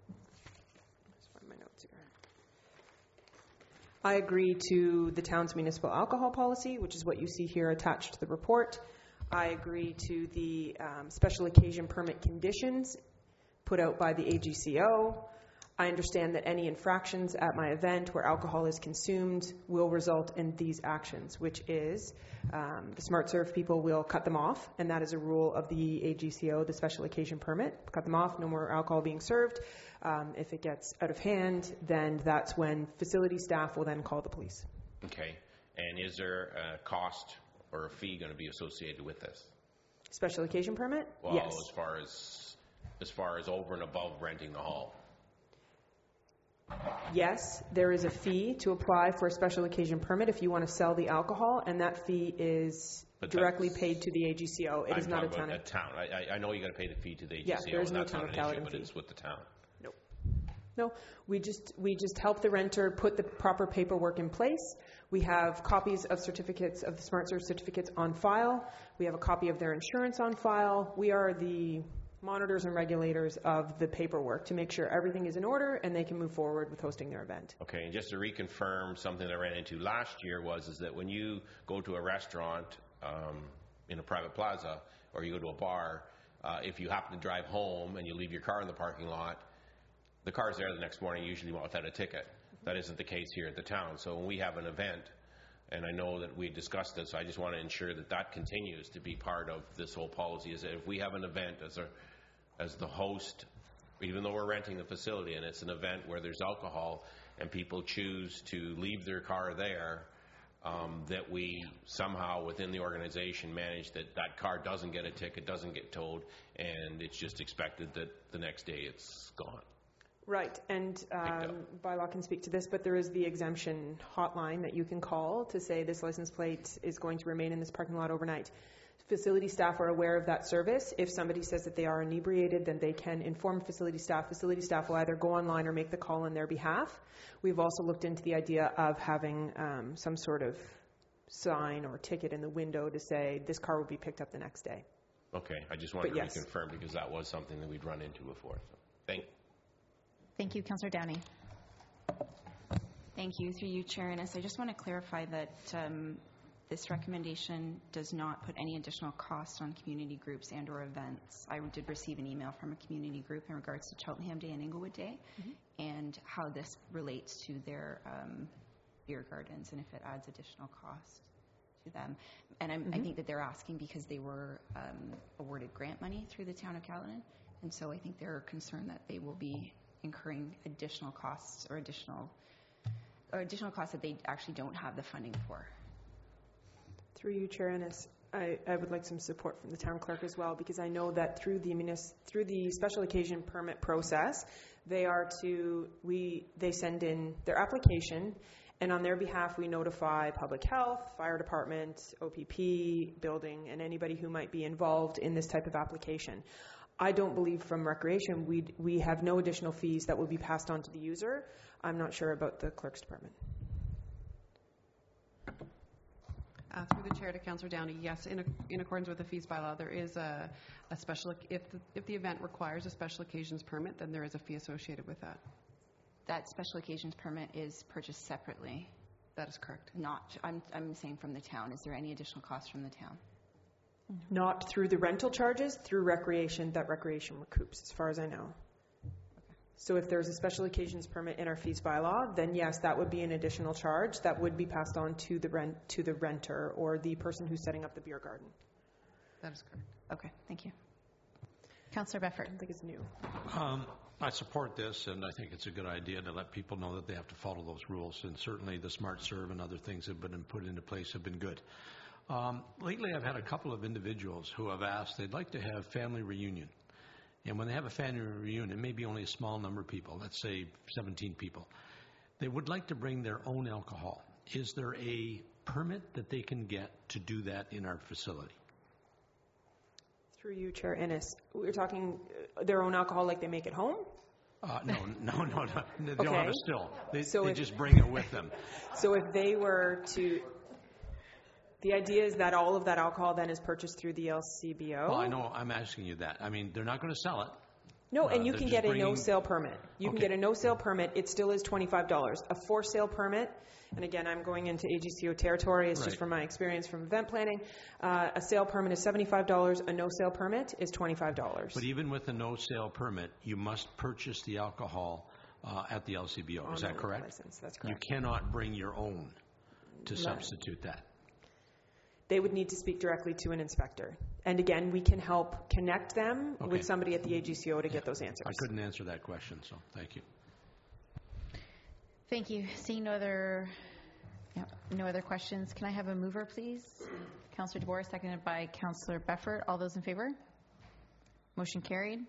I agree to the town's municipal alcohol policy, which is what you see here attached to the report. I agree to the um, special occasion permit conditions put out by the A G C O. I understand that any infractions at my event where alcohol is consumed will result in these actions, which is um, the Smart Serve people will cut them off, and that is a rule of the A G C O, the special occasion permit. Cut them off, no more alcohol being served. Um, if it gets out of hand, then that's when facility staff will then call the police. Okay. And is there a cost or a fee going to be associated with this? Special occasion permit? Well, yes. as far as as far as over and above renting the hall. Yes, there is a fee to apply for a special occasion permit if you want to sell the alcohol, and that fee is But directly paid to the A G C O. It I'm is not a talking town. about a town. I, I know you got to pay the fee to the A G C O, Yeah, there is and no that's town not of an issue, Caledon but fee. it's with the town. No. No, we just we just help the renter put the proper paperwork in place. We have copies of certificates of the Smart Serve certificates on file. We have a copy of their insurance on file. We are the monitors and regulators of the paperwork to make sure everything is in order and they can move forward with hosting their event. Okay, and just to reconfirm, something that I ran into last year was is that when you go to a restaurant um, in a private plaza, or you go to a bar, uh, if you happen to drive home and you leave your car in the parking lot, the car's there the next morning, usually without a ticket. That isn't the case here at the town. So when we have an event, and I know that we discussed this, I just want to ensure that that continues to be part of this whole policy, is that if we have an event as a as the host, even though we're renting the facility and it's an event where there's alcohol and people choose to leave their car there, um, that we somehow within the organization manage that that car doesn't get a ticket, doesn't get towed, and it's just expected that the next day it's gone. Right, and um, bylaw can speak to this, but there is the exemption hotline that you can call to say this license plate is going to remain in this parking lot overnight. Facility staff are aware of that service. If somebody says that they are inebriated, then they can inform facility staff. Facility staff will either go online or make the call on their behalf. We've also looked into the idea of having um, some sort of sign or ticket in the window to say this car will be picked up the next day. Okay, I just wanted But to yes. reconfirm because that was something that we'd run into before. So, thank Thank you, Councillor Downey. Thank you. Through you, Chair Innes, I just want to clarify that um, this recommendation does not put any additional cost on community groups and or events. I did receive an email from a community group in regards to Cheltenham Day and Inglewood Day, mm-hmm. and how this relates to their um, beer gardens and if it adds additional cost to them. And I'm, mm-hmm. I think that they're asking because they were um, awarded grant money through the town of Caledon, and so I think they're concerned that they will be incurring additional costs or additional or additional costs that they actually don't have the funding for. Through you, Chair Innes, I, I would like some support from the town clerk as well, because I know that through the munis, through the special occasion permit process, they are to we they send in their application, and on their behalf we notify public health, fire department, O P P, building, and anybody who might be involved in this type of application. I don't believe from recreation we we have no additional fees that will be passed on to the user. I'm not sure about the clerk's department. Uh, through the chair to Councillor Downey, yes, in, a, in accordance with the fees bylaw, there is a, a special, if the, if the event requires a special occasions permit, then there is a fee associated with that. That special occasions permit is purchased separately. That is correct. Not, I'm, I'm saying from the town. Is there any additional cost from the town? Not through the rental charges, through recreation, that recreation recoups, as far as I know. So if there's a special occasions permit in our fees bylaw, then yes, that would be an additional charge that would be passed on to the rent to the renter or the person who's setting up the beer garden. That is correct. Okay, thank you. Councillor Beffert. I don't think it's new. Um, I support this, and I think it's a good idea to let people know that they have to follow those rules. And certainly the Smart Serve and other things that have been put into place have been good. Um, lately, I've had a couple of individuals who have asked they'd like to have family reunion. And when they have a family reunion, it may be only a small number of people, let's say seventeen people. They would like to bring their own alcohol. Is there a permit that they can get to do that in our facility? Through you, Chair Innes, we're talking their own alcohol like they make at home? Uh, no, no, no, no. They okay. don't have a still. They, so they if, just bring it with them. So if they were to... The idea is that all of that alcohol then is purchased through the L C B O? Well, I know. I'm asking you that. I mean, they're not going to sell it. No, and uh, you can get bringing... a no-sale permit. You okay. can get a no-sale permit. It still is twenty-five dollars. A for-sale permit, and again, I'm going into A G C O territory. It's right. just from my experience from event planning. Uh, a sale permit is seventy-five dollars. A no-sale permit is twenty-five dollars. But even with a no-sale permit, you must purchase the alcohol uh, at the L C B O. On is that correct? License. That's correct. You cannot bring your own to no. substitute that. They would need to speak directly to an inspector. And again, we can help connect them okay. with somebody at the A G C O to yeah. get those answers. I couldn't answer that question, so thank you. Thank you. Seeing no other, yeah, no other questions, can I have a mover, please? Councillor DeBoer, seconded by Councillor Beffert. All those in favor? Motion carried.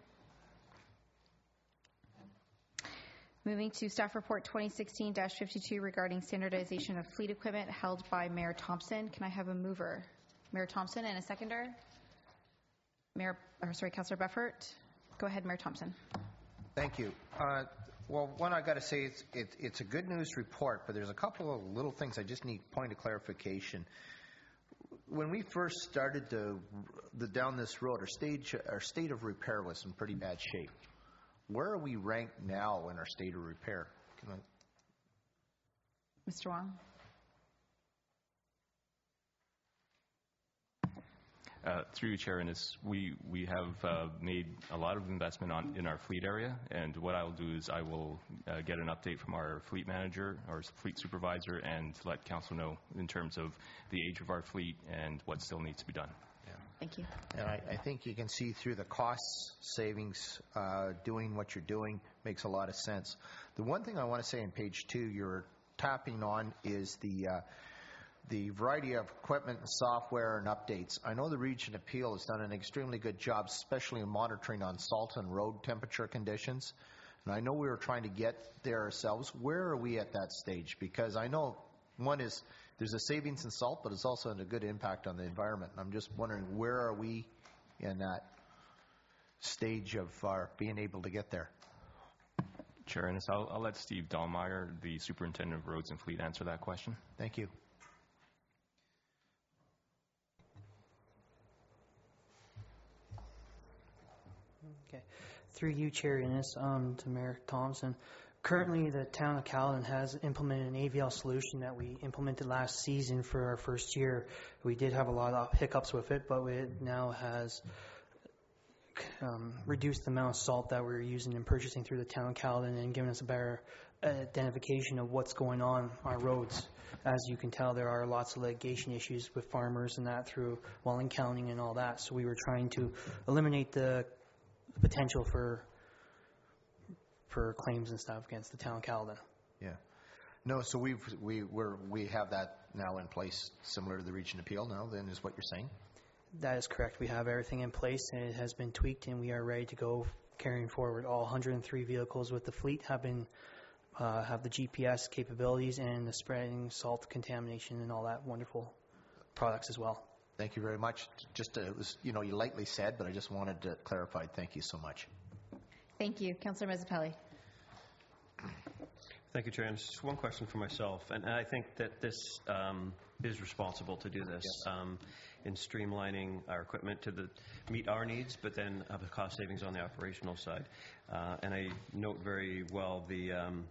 Moving to staff report twenty sixteen dash fifty-two regarding standardization of fleet equipment held by Mayor Thompson. Can I have a mover? Mayor Thompson and a seconder? Mayor, or sorry, Councillor Beffert. Go ahead, Mayor Thompson. Thank you. Uh, well, one I got to say, it's, it, it's a good news report, but there's a couple of little things I just need point of clarification. When we first started the, the down this road, our stage, our state of repair was in pretty bad shape. Where are we ranked now in our state of repair? Can I... Mister Wong. Uh, through Chair Innes, we we have uh, made a lot of investment on in our fleet area, and what I will do is I will uh, get an update from our fleet manager, our fleet supervisor, and let council know in terms of the age of our fleet and what still needs to be done. Thank you. And I, I think you can see through the cost savings, uh, doing what you're doing makes a lot of sense. The one thing I want to say on page two you're tapping on is the uh, the variety of equipment and software and updates. I know the Region Appeal has done an extremely good job, especially in monitoring on salt and road temperature conditions. And I know we were trying to get there ourselves. Where are we at that stage? Because I know one is there's a savings in salt, but it's also a good impact on the environment. I'm just wondering, where are we in that stage of our being able to get there? Chair Innes, I'll, I'll let Steve Dahlmeyer, the Superintendent of Roads and Fleet, answer that question. Thank you. Okay. Through you, Chair Innes, um, to Mayor Thompson. Currently, the town of Caledon has implemented an A V L solution that we implemented last season for our first year. We did have a lot of hiccups with it, but it now has um, reduced the amount of salt that we're using and purchasing through the town of Caledon and given us a better identification of what's going on our roads. As you can tell, there are lots of litigation issues with farmers and that through Welland County and all that. So we were trying to eliminate the potential for for claims and stuff against the town of Caledon. Yeah. No, so we've, we we're, we have that now in place, similar to the Region Appeal now, then, is what you're saying? That is correct. We have everything in place, and it has been tweaked, and we are ready to go carrying forward. All one hundred three vehicles with the fleet have been uh, have the G P S capabilities and the spreading salt contamination and all that wonderful products as well. Thank you very much. Just, uh, it was, you know, you lightly said, but I just wanted to clarify. Thank you so much. Thank you. Councillor Mezzapelli. Thank you, Chair. And just one question for myself. And I think that this um, is responsible to do this yes. um, in streamlining our equipment to the, meet our needs, but then have the cost savings on the operational side. Uh, and I note very well the, um,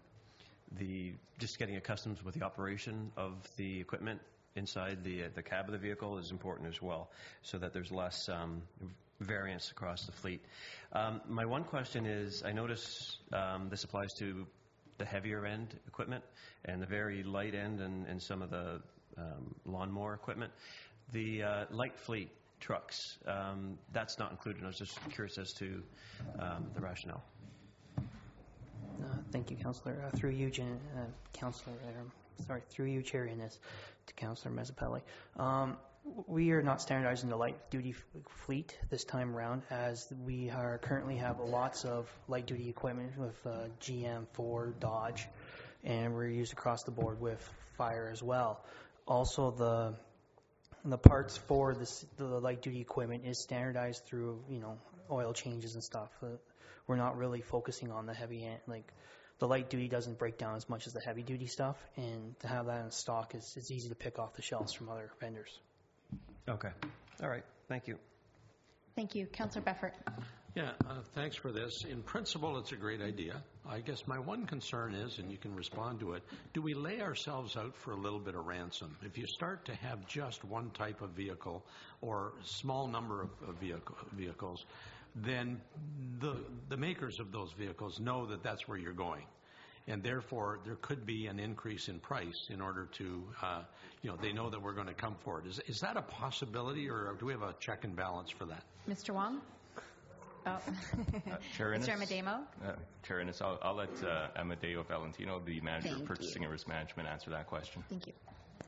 the just getting accustomed with the operation of the equipment inside the, uh, the cab of the vehicle is important as well, so that there's less um, variance across the fleet. Um, my one question is, I notice um, this applies to the heavier end equipment and the very light end and, and some of the um, lawnmower equipment. The uh, light fleet trucks, um, that's not included. I was just curious as to um, the rationale. Uh, thank you, Councillor. Uh, through you, Jan, uh, Councillor, uh, sorry, through you, Chair Innes, to Councillor Mezzapelli. Um, We are not standardizing the light-duty fleet this time around, as we are currently have lots of light-duty equipment with uh, G M, Ford, Dodge, and we're used across the board with fire as well. Also, the the parts for this, the light-duty equipment is standardized through, you know, oil changes and stuff. Uh, we're not really focusing on the heavy end, like the light-duty doesn't break down as much as the heavy-duty stuff, and to have that in stock is it's easy to pick off the shelves from other vendors. Okay. All right. Thank you. Thank you. Councillor Beffert. Yeah, uh, thanks for this. In principle, it's a great idea. I guess my one concern is, and you can respond to it, do we lay ourselves out for a little bit of ransom? If you start to have just one type of vehicle or small number of, of vehicle, vehicles, then the, the makers of those vehicles know that that's where you're going. And therefore, there could be an increase in price in order to, uh, you know, they know that we're going to come forward. Is, is that a possibility, or do we have a check and balance for that? Mister Wong? Oh. uh, Chair Mister Amadeo? Uh, Chair Innes, I'll, I'll let uh, Amadeo Valentino, the Manager Thank of Purchasing you. and Risk Management, answer that question. Thank you.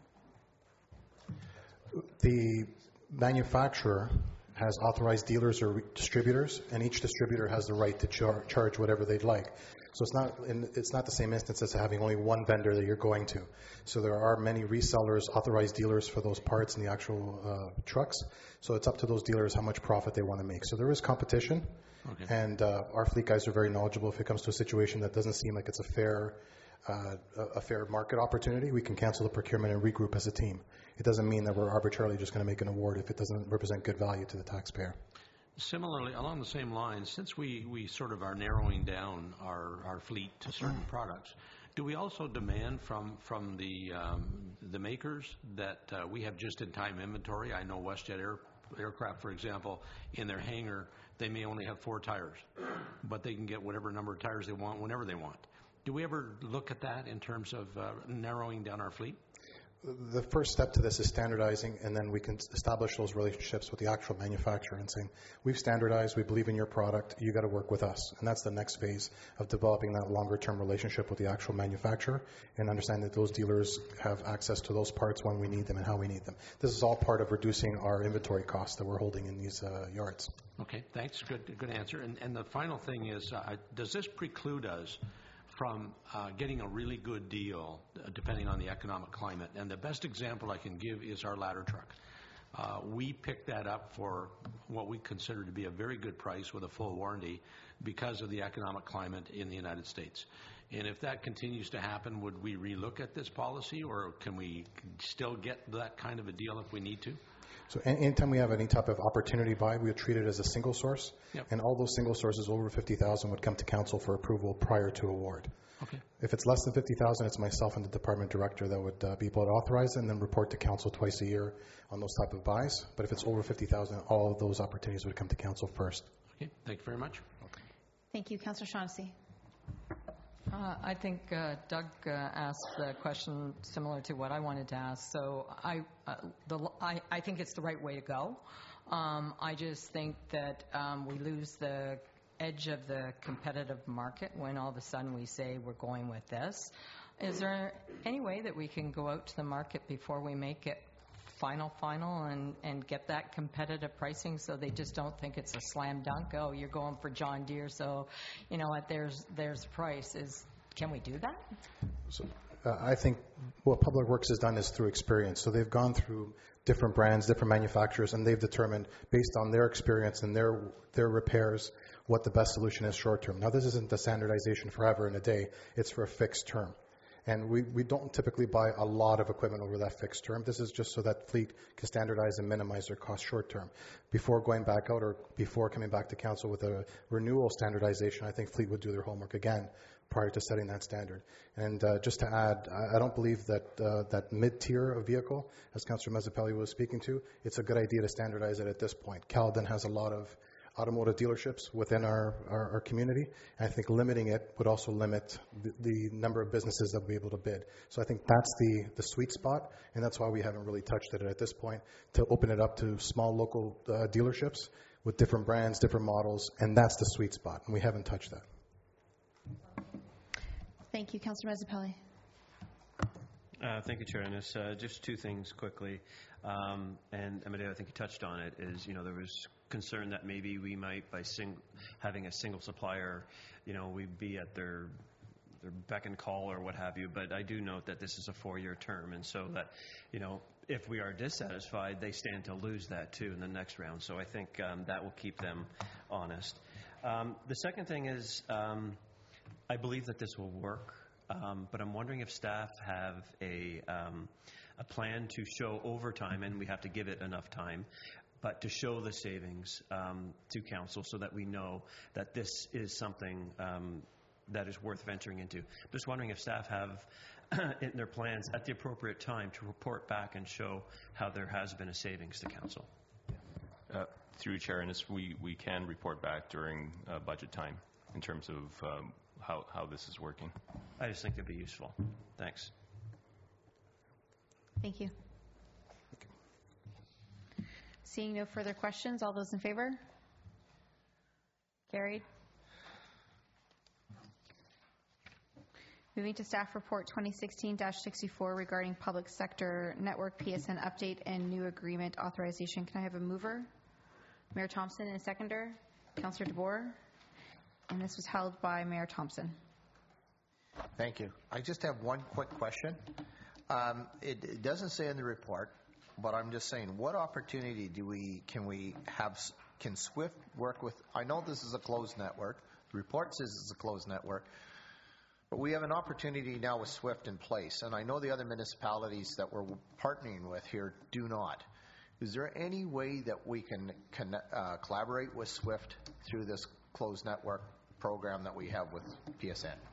The manufacturer has authorized dealers or distributors, and each distributor has the right to char- charge whatever they'd like. So it's not in, it's not the same instance as having only one vendor that you're going to. So there are many resellers, authorized dealers for those parts in the actual uh, trucks. So it's up to those dealers how much profit they want to make. So there is competition, okay. and uh, our fleet guys are very knowledgeable. If it comes to a situation that doesn't seem like it's a fair uh, a fair market opportunity, we can cancel the procurement and regroup as a team. It doesn't mean that we're arbitrarily just going to make an award if it doesn't represent good value to the taxpayer. Similarly, along the same lines, since we, we sort of are narrowing down our, our fleet to certain products, do we also demand from from the um, the makers that uh, we have just-in-time inventory? I know WestJet Air, Aircraft, for example, in their hangar, they may only have four tires, but they can get whatever number of tires they want whenever they want. Do we ever look at that in terms of uh, narrowing down our fleet? The first step to this is standardizing, and then we can establish those relationships with the actual manufacturer and saying, we've standardized, we believe in your product, you got to work with us. And that's the next phase of developing that longer-term relationship with the actual manufacturer and understanding that those dealers have access to those parts when we need them and how we need them. This is all part of reducing our inventory costs that we're holding in these uh, yards. Okay, thanks. Good, good answer. And, and the final thing is, uh, does this preclude us from uh, getting a really good deal uh, depending on the economic climate? And the best example I can give is our ladder truck. Uh, we picked that up for what we consider to be a very good price with a full warranty because of the economic climate in the United States. And if that continues to happen, would we relook at this policy, or can we still get that kind of a deal if we need to? So anytime we have any type of opportunity buy, we'll treat it as a single source, yep. and all those single sources over fifty thousand would come to council for approval prior to award. Okay. If it's less than fifty thousand, it's myself and the department director that would uh, be able to authorize it and then report to council twice a year on those type of buys. But if it's over fifty thousand, all of those opportunities would come to council first. Okay, thank you very much. Thank you. Councillor Shaughnessy. Uh, I think uh, Doug uh, asked a question similar to what I wanted to ask. So I, uh, the, I, I think it's the right way to go. Um, I just think that um, we lose the edge of the competitive market when all of a sudden we say we're going with this. Is there any way that we can go out to the market before we make it final, final, and, and get that competitive pricing so they just don't think it's a slam dunk? Oh, you're going for John Deere, so you know what? There's there's price. Is can we do that? So, uh, I think what Public Works has done is through experience. So they've gone through different brands, different manufacturers, and they've determined based on their experience and their their repairs what the best solution is short term. Now, this isn't the standardization forever in a day. It's for a fixed term. And we, we don't typically buy a lot of equipment over that fixed term. This is just so that fleet can standardize and minimize their cost short term. Before going back out or before coming back to council with a renewal standardization, I think fleet would do their homework again prior to setting that standard. And uh, just to add, I, I don't believe that uh, that mid-tier of vehicle, as Councillor Mazzapelli was speaking to, it's a good idea to standardize it at this point. Caledon has a lot of automotive dealerships within our, our, our community, and I think limiting it would also limit the, the number of businesses that will be able to bid. So I think that's the, the sweet spot, and that's why we haven't really touched it at this point, to open it up to small local uh, dealerships with different brands, different models, and that's the sweet spot, and we haven't touched that. Thank you. Councillor Mazzapelli. Uh, thank you, Chair Ennis. Uh, just two things quickly. Um, and Amadeo, I think you touched on it, is, you know, there was concern that maybe we might, by sing- having a single supplier, you know, we'd be at their their beck and call or what have you. But I do note that this is a four-year term, and so that, you know, if we are dissatisfied, they stand to lose that too in the next round. So I think um, that will keep them honest. Um, the second thing is, um, I believe that this will work, um, but I'm wondering if staff have a um, a plan to show over time, and we have to give it enough time, but to show the savings um, to council so that we know that this is something um, that is worth venturing into. Just wondering if staff have in their plans at the appropriate time to report back and show how there has been a savings to council. Uh, through Chair Ennis, we, we can report back during uh, budget time in terms of um, how, how this is working. I just think it'd be useful. Thanks. Thank you. Seeing no further questions, all those in favor? Carried. Moving to staff report twenty sixteen dash sixty-four regarding public sector network P S N update and new agreement authorization. Can I have a mover? Mayor Thompson and a seconder. Councillor DeBoer. And this was held by Mayor Thompson. Thank you. I just have one quick question. Um, it, it doesn't say in the report, but I'm just saying, what opportunity do we can we have? Can SWIFT work with? I know this is a closed network. The report says it's a closed network, but we have an opportunity now with SWIFT in place, and I know the other municipalities that we're partnering with here do not. Is there any way that we can, can uh, collaborate with SWIFT through this closed network program that we have with P S N?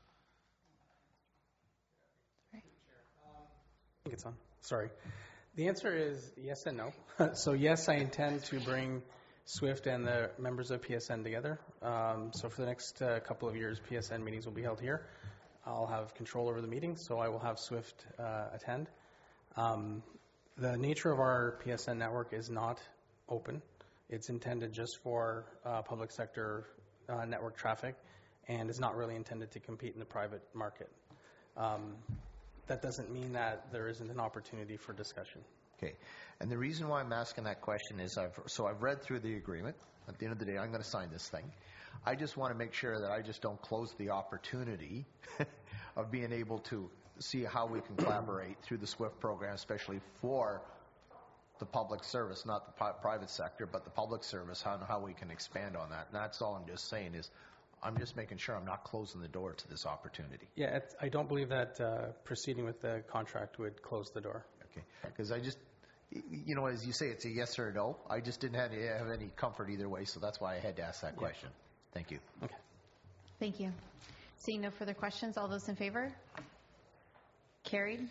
I think it's on. Sorry. The answer is yes and no. So yes, I intend to bring SWIFT and the members of P S N together. Um, so for the next uh, couple of years, P S N meetings will be held here. I'll have control over the meetings, so I will have SWIFT uh, attend. Um, the nature of our P S N network is not open. It's intended just for uh, public sector uh, network traffic, and is not really intended to compete in the private market. Um, that doesn't mean that there isn't an opportunity for discussion. Okay. And the reason why I'm asking that question is I've so I've read through the agreement. At the end of the day, I'm going to sign this thing. I just want to make sure that I just don't close the opportunity of being able to see how we can collaborate through the SWIFT program, especially for the public service, not the pri- private sector, but the public service, how, how we can expand on that. And that's all I'm just saying is I'm just making sure I'm not closing the door to this opportunity. Yeah, it's, I don't believe that uh, proceeding with the contract would close the door. Okay. Because I just, you know, as you say, it's a yes or a no. I just didn't have, have any comfort either way, so that's why I had to ask that question. Yeah. Thank you. Okay. Thank you. Seeing no further questions, all those in favor? Carried.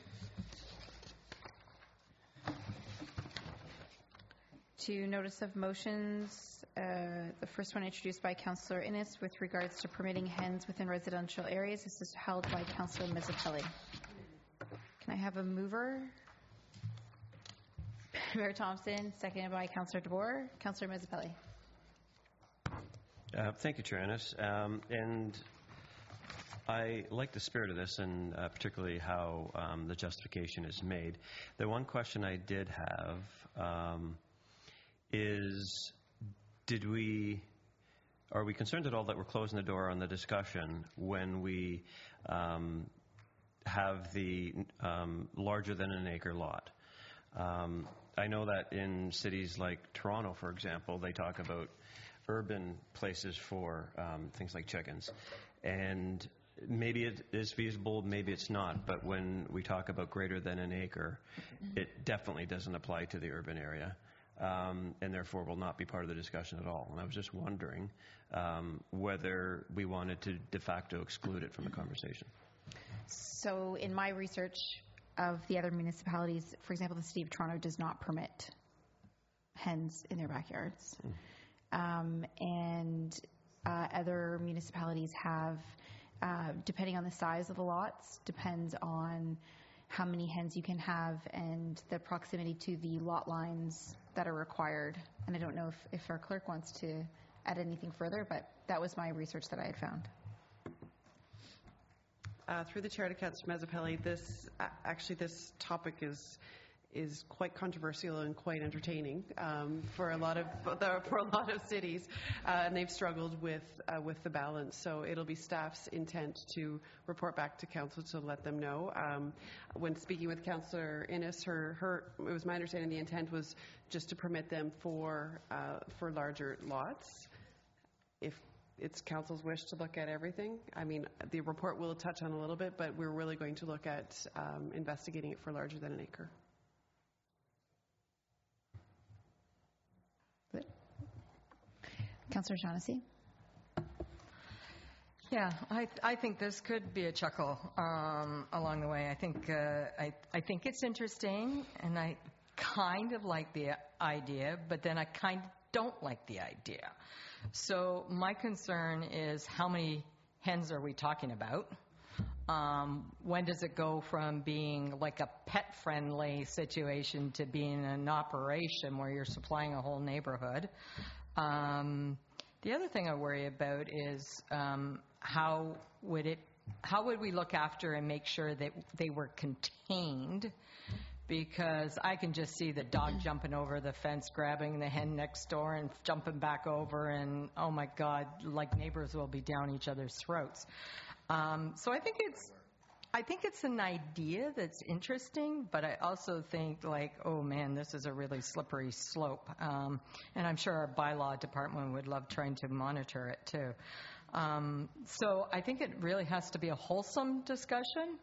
To notice of motions, uh, the first one introduced by Councillor Innes with regards to permitting hens within residential areas. This is held by Councillor Mezzapelli. Can I have a mover? Mayor Thompson, seconded by Councillor DeBoer. Councillor Mezzapelli. Uh, thank you, Chair Ennis. Um, and I like the spirit of this, and uh, particularly how um, the justification is made. The one question I did have um, is, did we, are we concerned at all that we're closing the door on the discussion when we um, have the um, larger than an acre lot? Um, I know that in cities like Toronto, for example, they talk about urban places for um, things like chickens. And maybe it is feasible, maybe it's not, but when we talk about greater than an acre, it definitely doesn't apply to the urban area, um, and therefore will not be part of the discussion at all. And I was just wondering um, whether we wanted to de facto exclude it from the conversation. So in my research of the other municipalities, for example, the City of Toronto does not permit hens in their backyards. Mm. Um, and uh, other municipalities have, uh, depending on the size of the lots, depends on how many hens you can have and the proximity to the lot lines that are required. And I don't know if, if our clerk wants to add anything further, but that was my research that I had found. Uh, through the chair to Councillor Mezzapelli, this uh, actually this topic is is quite controversial and quite entertaining um, for a lot of for a lot of cities, uh, and they've struggled with uh, with the balance. So it'll be staff's intent to report back to council to let them know. Um, when speaking with Councillor Innes, her her it was my understanding the intent was just to permit them for uh, for larger lots. If it's council's wish to look at everything, I mean, the report will touch on a little bit, but we're really going to look at um, investigating it for larger than an acre. Councillor Shaughnessy. Yeah, I, I think this could be a chuckle um, along the way. I think uh, I, I think it's interesting, and I kind of like the idea, but then I kind of don't like the idea. So my concern is how many hens are we talking about? Um, when does it go from being like a pet-friendly situation to being an operation where you're supplying a whole neighborhood? Um, the other thing I worry about is um, how would it, how would we look after and make sure that they were contained? Because I can just see the dog jumping over the fence, grabbing the hen next door and jumping back over, and oh my God, like neighbors will be down each other's throats. Um, so I think it's, I think it's an idea that's interesting, but I also think like, oh man, this is a really slippery slope. Um, and I'm sure our bylaw department would love trying to monitor it too. Um, so I think it really has to be a wholesome discussion.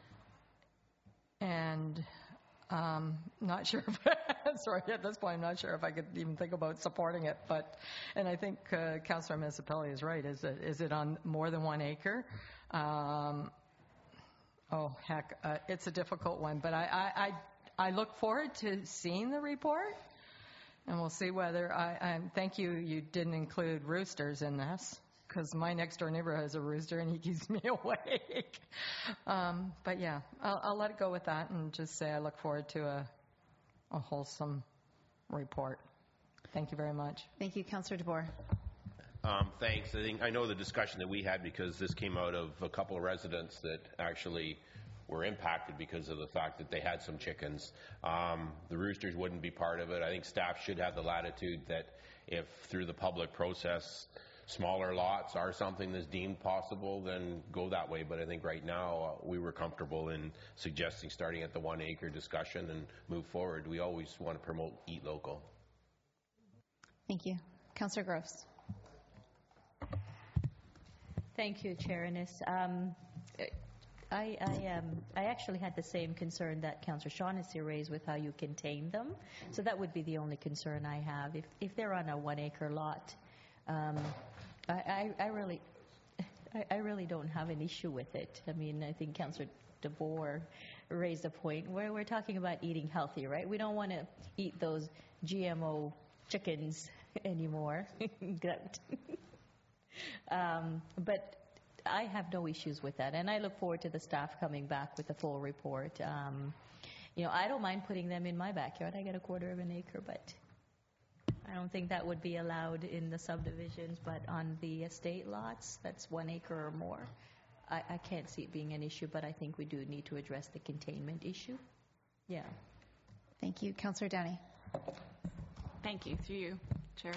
And um, not sure if, sorry, at this point I'm not sure if I could even think about supporting it. But, and I think uh, Councillor Mezzapelli is right. Is it, is it on more than one acre? Um, Oh, heck, uh, it's a difficult one, but I, I, I, I look forward to seeing the report, and we'll see whether, I, I thank you, you didn't include roosters in this, because my next door neighbor has a rooster and he keeps me awake. Um, but yeah, I'll, I'll let it go with that and just say I look forward to a, a wholesome report. Thank you very much. Thank you, Councillor DeBoer. Um, thanks. I think I know the discussion that we had because this came out of a couple of residents that actually were impacted because of the fact that they had some chickens. Um, the roosters wouldn't be part of it. I think staff should have the latitude that if through the public process smaller lots are something that's deemed possible, then go that way. But I think right now uh, we were comfortable in suggesting starting at the one acre discussion and move forward. We always want to promote eat local. Thank you. Councillor Gross. Thank you, Chair Innes. Um, I, I, um, I actually had the same concern that Councillor Shaughnessy raised with how you contain them. So that would be the only concern I have. If, if they're on a one acre lot, um, I, I, I really, I, I really don't have an issue with it. I mean, I think Councillor DeBoer raised a point where we're talking about eating healthy, right? We don't want to eat those G M O chickens anymore. um, but I have no issues with that, and I look forward to the staff coming back with the full report. Um, you know, I don't mind putting them in my backyard. I get a quarter of an acre, but I don't think that would be allowed in the subdivisions, but on the estate lots, that's one acre or more, I, I can't see it being an issue, but I think we do need to address the containment issue. Yeah. Thank you. Councillor Downey. Thank you. Through you, Chair.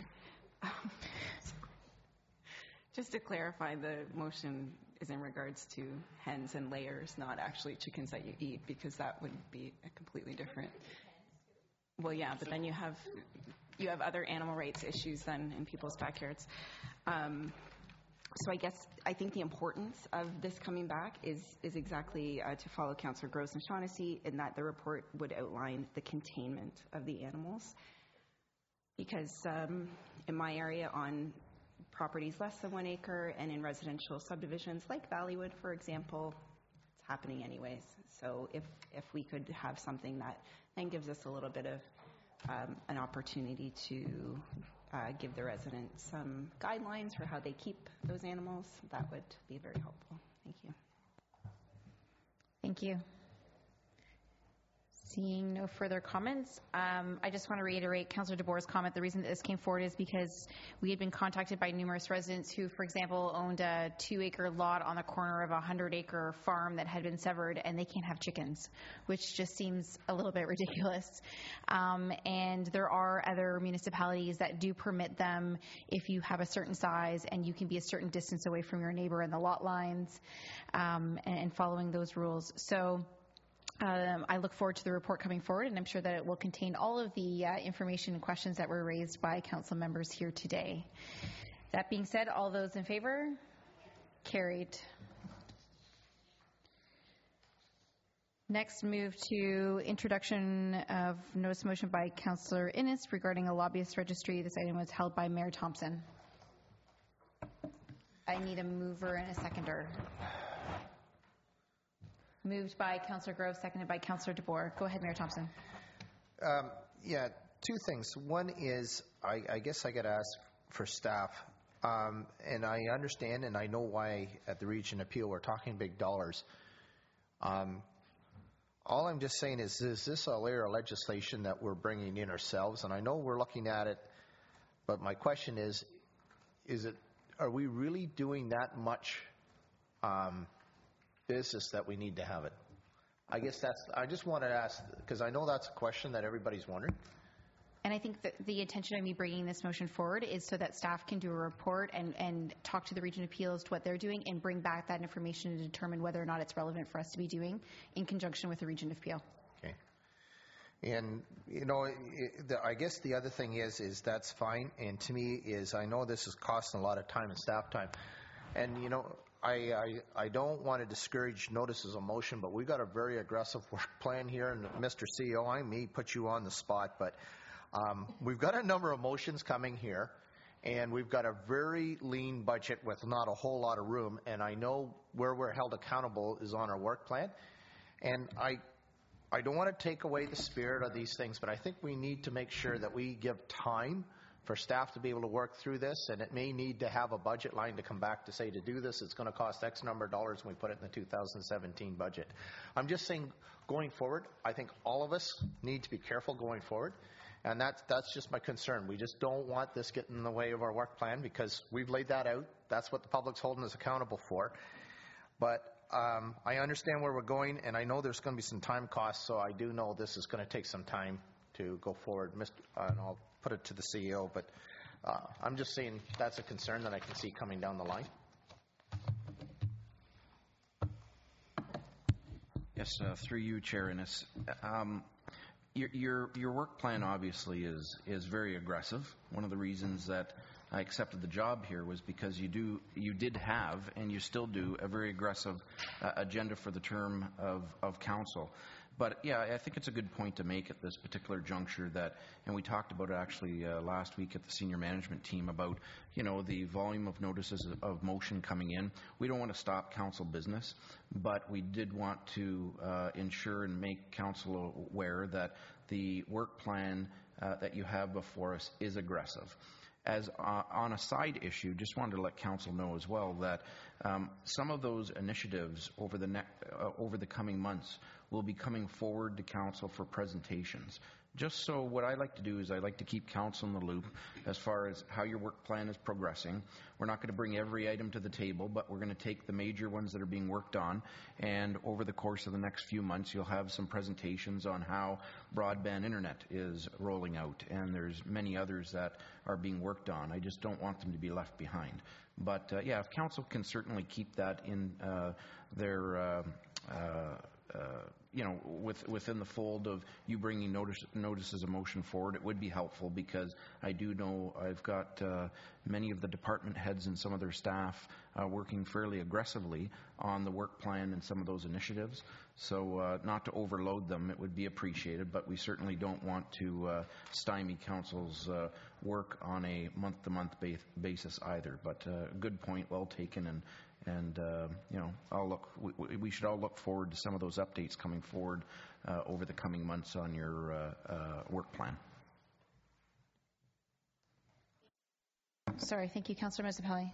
Just to clarify, the motion is in regards to hens and layers, not actually chickens that you eat, because that would be a completely different. Well, yeah, but then you have you have other animal rights issues then in people's backyards. Um, so I guess I think the importance of this coming back is is exactly uh, to follow Councillor Gross and Shaughnessy, in that the report would outline the containment of the animals. Because um, in my area, on properties less than one acre and in residential subdivisions like Valleywood, for example, it's happening anyways. So if, if we could have something that then gives us a little bit of um, an opportunity to uh, give the residents some guidelines for how they keep those animals, that would be very helpful. Thank you. Thank you. Seeing no further comments, um, I just want to reiterate Councillor DeBoer's comment. The reason that this came forward is because we had been contacted by numerous residents who, for example, owned a two-acre lot on the corner of a hundred-acre farm that had been severed, and they can't have chickens, which just seems a little bit ridiculous. Um, and there are other municipalities that do permit them if you have a certain size and you can be a certain distance away from your neighbor in the lot lines, um, and, and following those rules. So. Um, I look forward to the report coming forward, and I'm sure that it will contain all of the uh, information and questions that were raised by council members here today. That being said, all those in favor? Carried. Next, move to introduction of notice motion by Councillor Innes regarding a lobbyist registry. This item was held by Mayor Thompson. I need a mover and a seconder. Moved by Councillor Grove, seconded by Councillor DeBoer. Go ahead, Mayor Thompson. Um, yeah, two things. One is, I, I guess I got to ask for staff, um, and I understand and I know why at the Region Appeal we're talking big dollars. Um, all I'm just saying is, is this a layer of legislation that we're bringing in ourselves? And I know we're looking at it, but my question is, is it, are we really doing that much um, business that we need to have it? I guess that's, I just wanted to ask, because I know that's a question that everybody's wondering. And I think that the intention of me bringing this motion forward is so that staff can do a report and, and talk to the Region Appeal as to what they're doing and bring back that information to determine whether or not it's relevant for us to be doing in conjunction with the Region Appeal. Okay. And, you know, it, the, I guess the other thing is, is that's fine. And to me is, I know this is costing a lot of time and staff time. And, you know, I, I, I don't want to discourage notices of motion, but we've got a very aggressive work plan here. And Mister C E O, I may put you on the spot, but um, we've got a number of motions coming here, and we've got a very lean budget with not a whole lot of room. And I know where we're held accountable is on our work plan. And I, I don't want to take away the spirit of these things, but I think we need to make sure that we give time for staff to be able to work through this, and it may need to have a budget line to come back to say to do this, it's going to cost X number of dollars, and we put it in the two thousand seventeen budget. I'm just saying, going forward, I think all of us need to be careful going forward, and that's, that's just my concern. We just don't want this getting in the way of our work plan, because we've laid that out. That's what the public's holding us accountable for. But um, I understand where we're going, and I know there's going to be some time costs, so I do know this is going to take some time to go forward. Mister Uh, and I'll put it to the C E O, but uh, I'm just saying that's a concern that I can see coming down the line. Yes, uh, through you, Chair Innes. Um, your, your your work plan obviously is is very aggressive. One of the reasons that I accepted the job here was because you do, you did have, and you still do, a very aggressive uh, agenda for the term of, of council. But yeah, I think it's a good point to make at this particular juncture that, and we talked about it actually uh, last week at the senior management team about, you know, the volume of notices of motion coming in. We don't want to stop council business, but we did want to uh, ensure and make council aware that the work plan uh, that you have before us is aggressive. As uh, on a side issue, just wanted to let council know as well that um, some of those initiatives over the ne- uh, over the coming months will be coming forward to council for presentations. Just so what I like to do is I like to keep council in the loop as far as how your work plan is progressing. We're not going to bring every item to the table, but we're going to take the major ones that are being worked on, and over the course of the next few months you'll have some presentations on how broadband internet is rolling out, and there's many others that are being worked on. I just don't want them to be left behind. But uh, yeah, if council can certainly keep that in uh, their uh, uh, uh, you know, with, within the fold of you bringing notice, notices of motion forward, it would be helpful, because I do know I've got uh, many of the department heads and some of their staff uh, working fairly aggressively on the work plan and some of those initiatives. So uh, not to overload them, it would be appreciated, but we certainly don't want to uh, stymie council's uh, work on a month-to-month ba- basis either. But uh, good point, well taken, and And, uh, you know, I'll look, we, we should all look forward to some of those updates coming forward uh, over the coming months on your uh, uh, work plan. Sorry, thank you. Councillor Mazzapelli.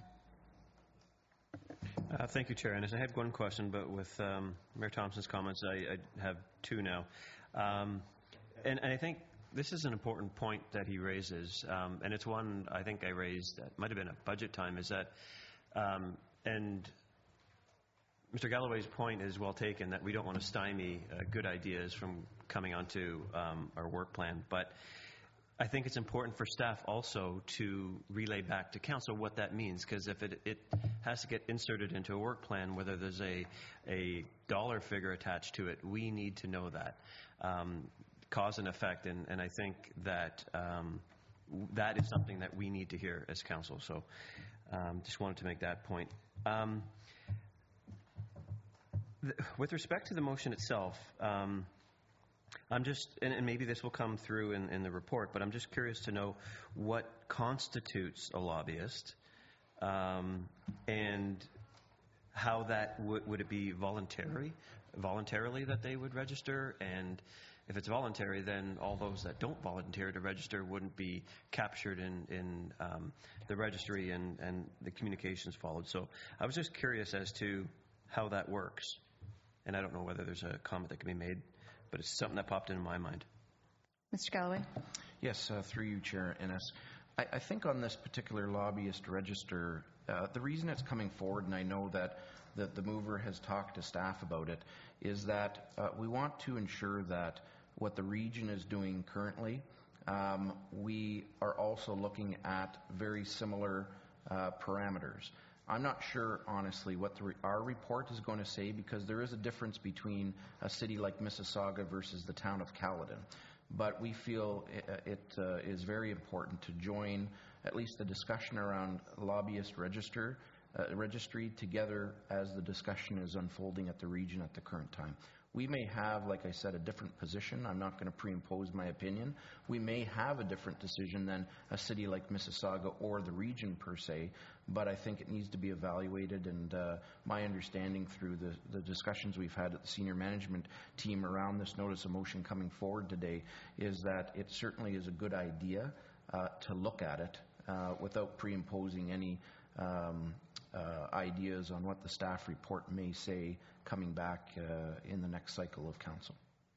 Uh, thank you, Chair. And I had one question, but with um, Mayor Thompson's comments, I, I have two now. Um, and, and I think this is an important point that he raises, um, and it's one I think I raised, that might have been at budget time, is that um, and Mister Galloway's point is well taken, that we don't want to stymie uh, good ideas from coming onto um, our work plan. But I think it's important for staff also to relay back to council what that means, because if it, it has to get inserted into a work plan, whether there's a, a dollar figure attached to it, we need to know that. Um, cause and effect, and, and I think that um, that is something that we need to hear as council. So um, just wanted to make that point. Um, th- with respect to the motion itself, um, I'm just, and, and maybe this will come through in, in the report, but I'm just curious to know what constitutes a lobbyist, um, and how that would, would it be voluntary, voluntarily that they would register, and if it's voluntary, then all those that don't volunteer to register wouldn't be captured in, in um, the registry and, and the communications followed. So I was just curious as to how that works. And I don't know whether there's a comment that can be made, but it's something that popped into my mind. Mister Galloway. Yes, uh, through you, Chair Innes. I, I think on this particular lobbyist register, uh, the reason it's coming forward, and I know that the, the mover has talked to staff about it, is that uh, we want to ensure that what the region is doing currently, um, we are also looking at very similar uh, parameters. I'm not sure, honestly, what the re- our report is going to say, because there is a difference between a city like Mississauga versus the town of Caledon. But we feel it, it uh, is very important to join at least the discussion around lobbyist register, uh, registry together as the discussion is unfolding at the region at the current time. We may have, like I said, a different position. I'm not going to pre-impose my opinion. We may have a different decision than a city like Mississauga or the region per se, but I think it needs to be evaluated, and uh, my understanding through the, the discussions we've had at the senior management team around this notice of motion coming forward today is that it certainly is a good idea uh, to look at it uh, without pre-imposing any um, uh, ideas on what the staff report may say coming back uh, in the next cycle of council.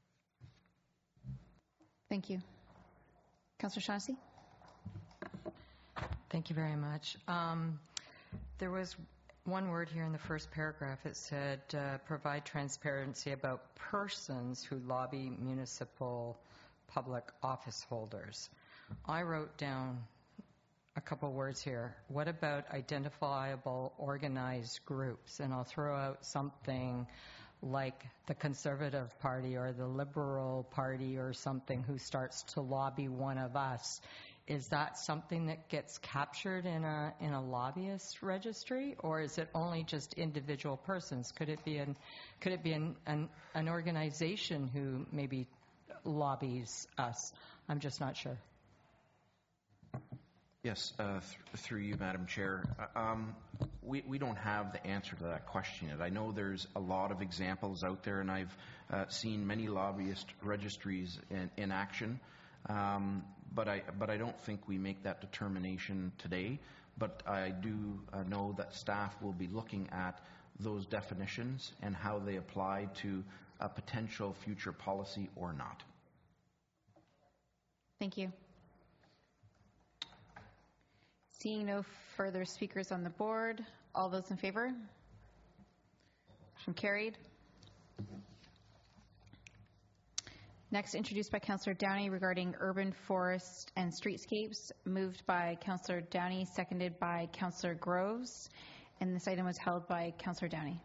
Thank you. Councillor Shaughnessy. Thank you very much. Um, there was one word here in the first paragraph. It said, uh, provide transparency about persons who lobby municipal public office holders. I wrote down a couple words here. What about identifiable organized groups? And I'll throw out something like the Conservative Party or the Liberal Party or something who starts to lobby one of us. is that something that gets captured in a in a lobbyist registry, or is it only just individual persons? Could it be an could it be an an, an organization who maybe lobbies us? I'm just not sure. Yes, uh, th- through you, Madam Chair. Uh, Um, we, we don't have the answer to that question yet. I know there's a lot of examples out there, and I've uh, seen many lobbyist registries in, in action, um, but I but I don't think we make that determination today. But I do uh, know that staff will be looking at those definitions and how they apply to a potential future policy or not. Thank you. Seeing no further speakers on the board, all those in favor? Motion carried. Next, introduced by Councillor Downey regarding urban forest and streetscapes, moved by Councillor Downey, seconded by Councillor Groves, and this item was held by Councillor Downey.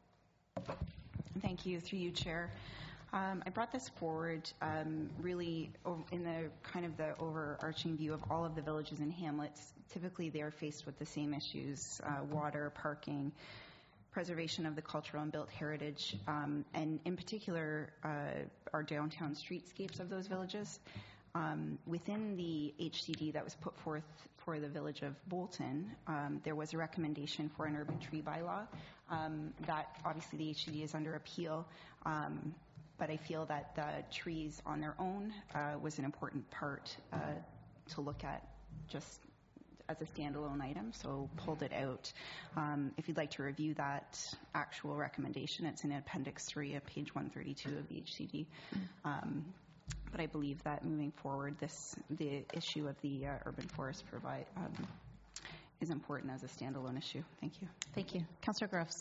Thank you, through you, Chair. Um, I brought this forward um, really o- in the kind of the overarching view of all of the villages and hamlets. Typically, they are faced with the same issues: uh, water, parking, preservation of the cultural and built heritage, um, and in particular, uh, our downtown streetscapes of those villages. Um, within the H C D that was put forth for the village of Bolton, um, there was a recommendation for an urban tree bylaw. Um, that obviously the H C D is under appeal. Um, But I feel that the trees on their own uh, was an important part uh, to look at just as a standalone item, so pulled it out. Um, if you'd like to review that actual recommendation, it's in Appendix three at page one thirty-two of the H C D. Um, but I believe that moving forward, this the issue of the uh, urban forest provide um, is important as a standalone issue. Thank you. Thank you. Councillor Groves.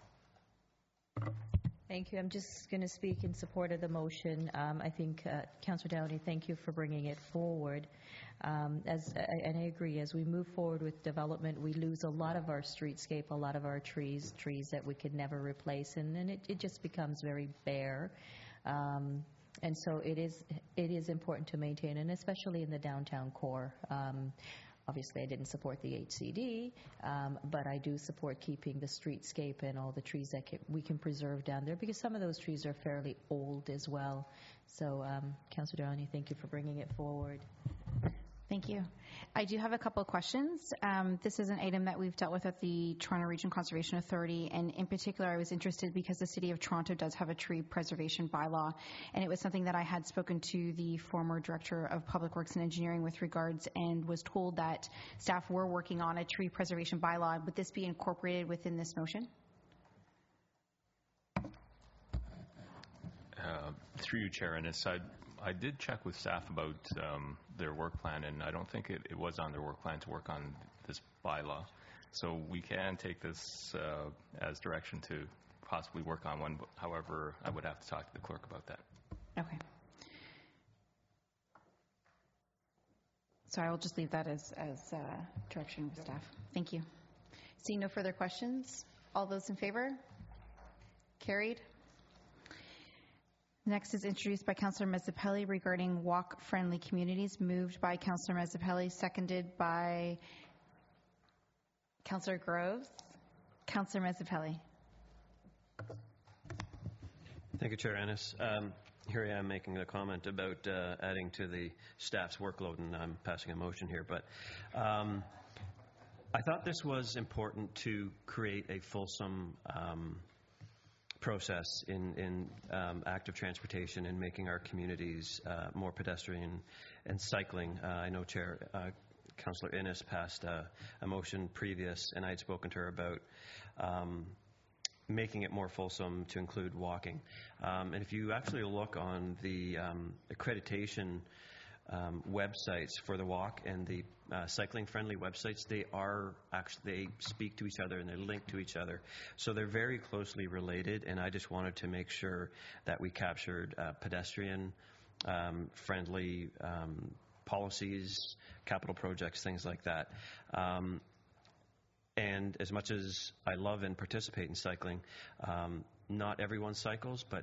Thank you. I'm just going to speak in support of the motion. Um, I think, uh, Councillor Downey, thank you for bringing it forward. Um, as I, and I agree, as we move forward with development, we lose a lot of our streetscape, a lot of our trees, trees that we could never replace, and then it, it just becomes very bare. Um, and so it is it is important to maintain, and especially in the downtown core. Um, Obviously, I didn't support the H C D, um, but I do support keeping the streetscape and all the trees that can, we can preserve down there, because some of those trees are fairly old as well. So, um, Councillor Downey, thank you for bringing it forward. Thank you. I do have a couple of questions. Um, this is an item that we've dealt with at the Toronto Region Conservation Authority, and in particular I was interested because the City of Toronto does have a tree preservation bylaw, and it was something that I had spoken to the former Director of Public Works and Engineering with regards, and was told that staff were working on a tree preservation bylaw. Would this be incorporated within this motion? Uh, through you, Chair Ennis, I, I did check with staff about um, their work plan, and I don't think it, it was on their work plan to work on this bylaw. So we can take this uh, as direction to possibly work on one. However, I would have to talk to the clerk about that. Okay. So I will just leave that as, as uh, direction with staff. Thank you. Seeing no further questions, all those in favor? Carried. Next is introduced by Councillor Mezzapelli regarding walk-friendly communities, moved by Councillor Mezzapelli, seconded by Councillor Groves. Councillor Mezzapelli. Thank you, Chair Ennis. Um, here I am making a comment about uh, adding to the staff's workload, and I'm passing a motion here. But um, I thought this was important to create a fulsome um, process in, in um, active transportation and making our communities uh, more pedestrian and cycling. Uh, I know Chair uh, Councillor Innes passed uh, a motion previous, and I had spoken to her about um, making it more fulsome to include walking. Um, and if you actually look on the um, accreditation um, websites for the walk and the uh, cycling-friendly websites, they are actually, they speak to each other and they link to each other. So they're very closely related, and I just wanted to make sure that we captured uh, pedestrian-friendly um, um, policies, capital projects, things like that. Um, and as much as I love and participate in cycling, um, not everyone cycles, but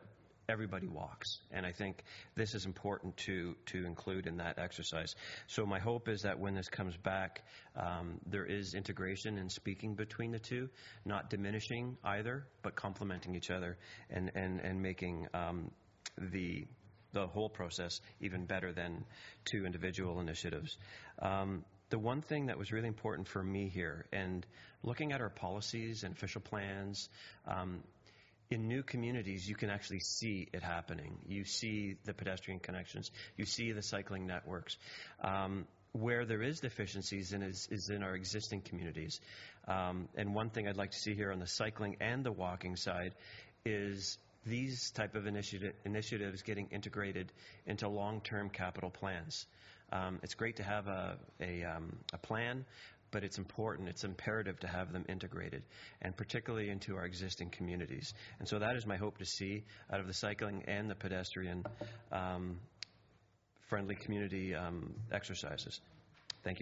everybody walks. And I think this is important to, to include in that exercise. So my hope is that when this comes back, um, there is integration in speaking between the two, not diminishing either, but complementing each other and, and, and making um, the, the whole process even better than two individual initiatives. Um, the one thing that was really important for me here, and looking at our policies and official plans, um, in new communities, you can actually see it happening. You see the pedestrian connections. You see the cycling networks. Um, where there is deficiencies in is, is in our existing communities. Um, and one thing I'd like to see here on the cycling and the walking side is these type of initiative, initiatives getting integrated into long-term capital plans. Um, it's great to have a, a, um, a plan, but it's important, it's imperative to have them integrated, and particularly into our existing communities. And so that is my hope to see out of the cycling and the pedestrian um, friendly community um, exercises. Thank you.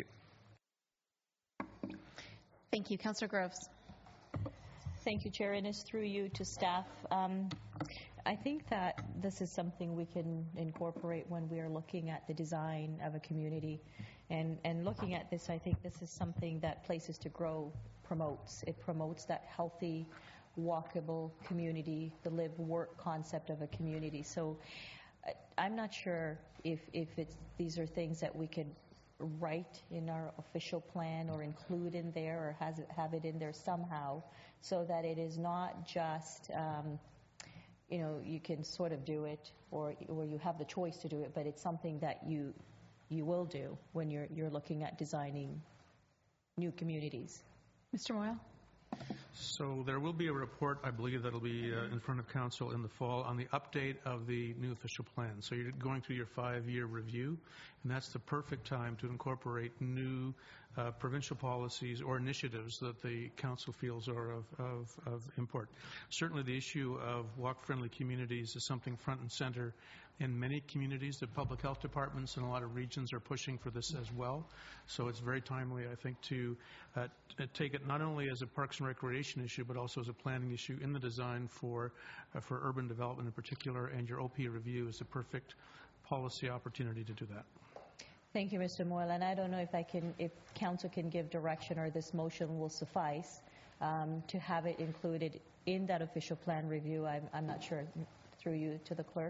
Thank you. Councillor Groves. Thank you, Chair Innes. Through you to staff. Um, I think that this is something we can incorporate when we are looking at the design of a community. And, and looking at this, I think this is something that Places to Grow promotes. It promotes that healthy, walkable community, the live-work concept of a community. So I'm not sure if, if it's, these are things that we could write in our official plan or include in there or has it, have it in there somehow so that it is not just, um, you know, you can sort of do it or, or you have the choice to do it, but it's something that you you will do when you're, you're looking at designing new communities. Mister Moyle? So there will be a report, I believe, that will be uh, in front of Council in the fall on the update of the new official plan. So you're going through your five-year review, and that's the perfect time to incorporate new uh, provincial policies or initiatives that the Council feels are of, of, of import. Certainly the issue of walk-friendly communities is something front and center in many communities. The public health departments in a lot of regions are pushing for this as well. So it's very timely, I think, to uh, t- take it not only as a Parks and Recreation issue, but also as a planning issue in the design for uh, for urban development in particular. And your O P review is the perfect policy opportunity to do that. Thank you, Mister Moyle. And I don't know if I can, if Council can give direction or this motion will suffice um, to have it included in that official plan review. I'm, I'm not sure. Through you to the clerk.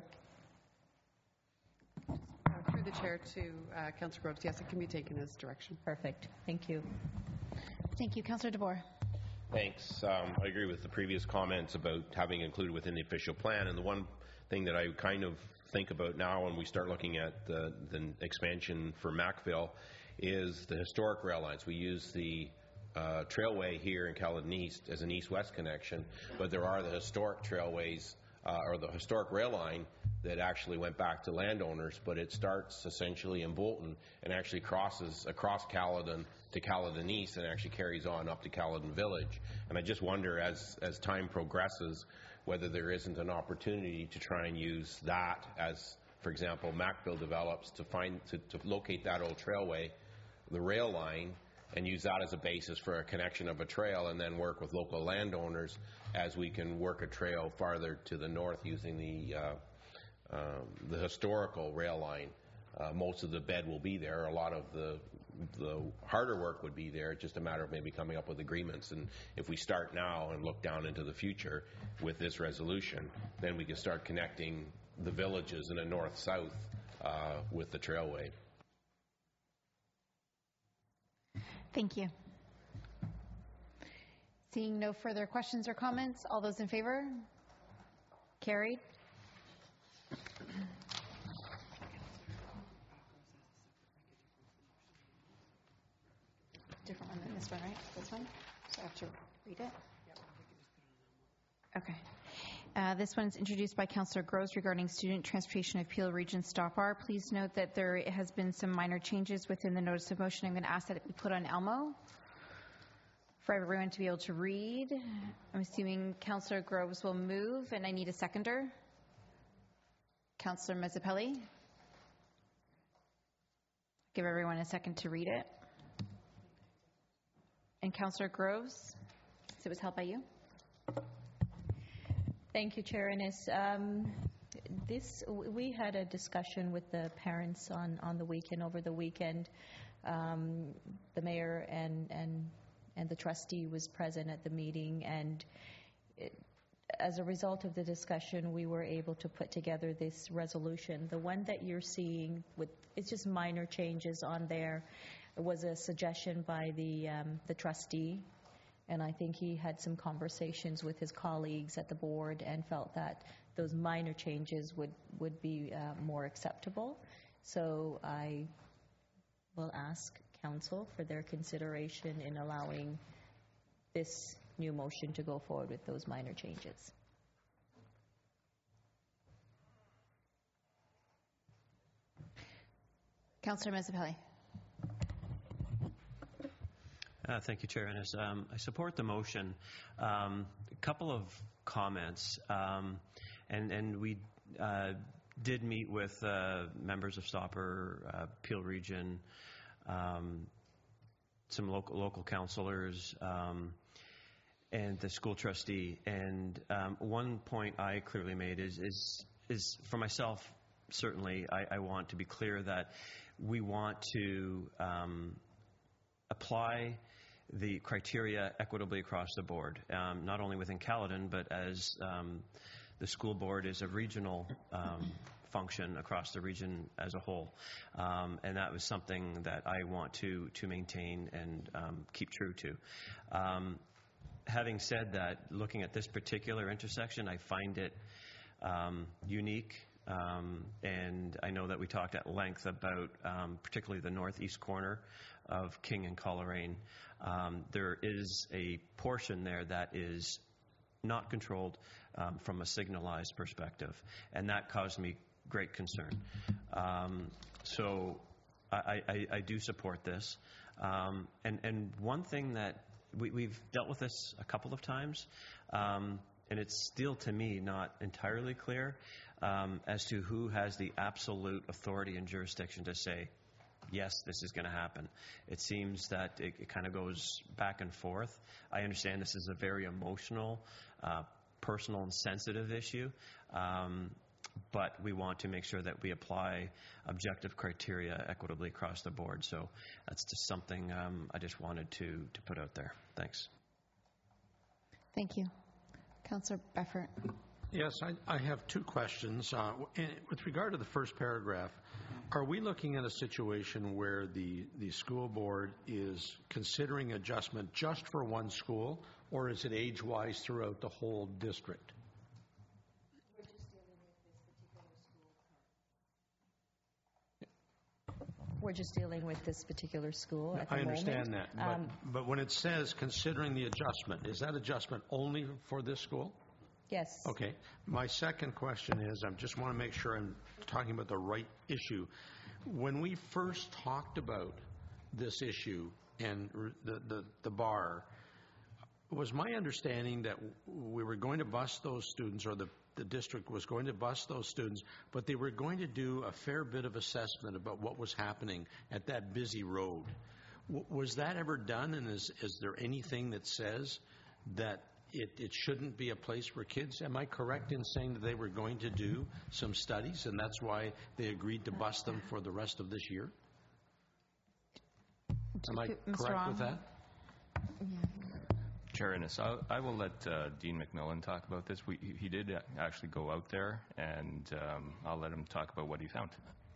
Through the chair to uh, Councillor Groves, yes, it can be taken as direction. Perfect. Thank you. Thank you. Councillor DeBoer. Thanks. Um, I agree with the previous comments about having included within the official plan. And the one thing that I kind of think about now when we start looking at the, the expansion for Macville is the historic rail lines. We use the uh, trailway here in Caledon East as an east-west connection, but there are the historic trailways uh, or the historic rail line that actually went back to landowners, but it starts essentially in Bolton and actually crosses across Caledon to Caledon East and actually carries on up to Caledon Village. And I just wonder, as, as time progresses, whether there isn't an opportunity to try and use that as, for example, Macville develops, to find to, to locate that old trailway, the rail line, and use that as a basis for a connection of a trail, and then work with local landowners as we can work a trail farther to the north using the uh, Um, the historical rail line. Uh, most of the bed will be there. A lot of the the harder work would be there. It's just a matter of maybe coming up with agreements. And if we start now and look down into the future with this resolution, then we can start connecting the villages in a north-south uh, with the trailway. Thank you. Seeing no further questions or comments, all those in favor? Carried. Different one than this one, right? This one? So I have to read it? Okay. Uh, this one is introduced by Councillor Groves regarding student transportation of Peel Region Stop R. Please note that there has been some minor changes within the notice of motion. I'm going to ask that it be put on Elmo for everyone to be able to read. I'm assuming Councillor Groves will move, and I need a seconder. Councillor Mazzapelli. Give everyone a second to read it. And Councillor Groves, since it was held by you. Thank you, Chair Innes. Um, this, we had a discussion with the parents on, on the weekend, over the weekend. Um, the mayor and, and, and the trustee was present at the meeting, and it, as a result of the discussion, we were able to put together this resolution. The one that you're seeing, with it's just minor changes on there. It was a suggestion by the, um, the trustee, and I think he had some conversations with his colleagues at the board and felt that those minor changes would, would be uh, more acceptable. So I will ask council for their consideration in allowing this new motion to go forward with those minor changes. Councillor Mazzapelli. Uh, thank you, Chair Ennis. Um, I support the motion. Um, a couple of comments, um, and and we uh, did meet with uh, members of Stopper, uh, Peel Region, um, some local local councillors, um, and the school trustee. And um, one point I clearly made is is is for myself. Certainly, I, I want to be clear that we want to um, apply the criteria equitably across the board, um, not only within Caledon, but as um, the school board is a regional um, function across the region as a whole. Um, and that was something that I want to, to maintain and um, keep true to. Um, having said that, looking at this particular intersection, I find it um, unique. Um, and I know that we talked at length about um, particularly the northeast corner of King and Coleraine. Um, there is a portion there that is not controlled um, from a signalized perspective, and that caused me great concern. Um, so I, I, I do support this. Um, and, and one thing that we, we've dealt with this a couple of times, um, and it's still, to me, not entirely clear um, as to who has the absolute authority and jurisdiction to say, yes, this is going to happen. It seems that it, it kind of goes back and forth. I understand this is a very emotional, uh, personal, and sensitive issue, um, but we want to make sure that we apply objective criteria equitably across the board. So that's just something um, I just wanted to, to put out there. Thanks. Thank you. Councillor Beffert. Yes, I, I have two questions. Uh, in, with regard to the first paragraph, are we looking at a situation where the, the school board is considering adjustment just for one school, or is it age-wise throughout the whole district? We're just dealing with this particular school at the I moment. understand that, but, Um, but when it says considering the adjustment, is that adjustment only for this school? Yes. Okay. My second question is, I just want to make sure I'm talking about the right issue. When we first talked about this issue and the, the, the bar, was my understanding that we were going to bus those students, or the, the district was going to bus those students, but they were going to do a fair bit of assessment about what was happening at that busy road. W- was that ever done, and is, is there anything that says that It, it shouldn't be a place for kids? Am I correct in saying that they were going to do some studies, and that's why they agreed to bus them for the rest of this year? Am I Mister correct Ong? with that? Chair Ennis, I, I will let uh, Dean McMillan talk about this. We, he did actually go out there, and um, I'll let him talk about what he found.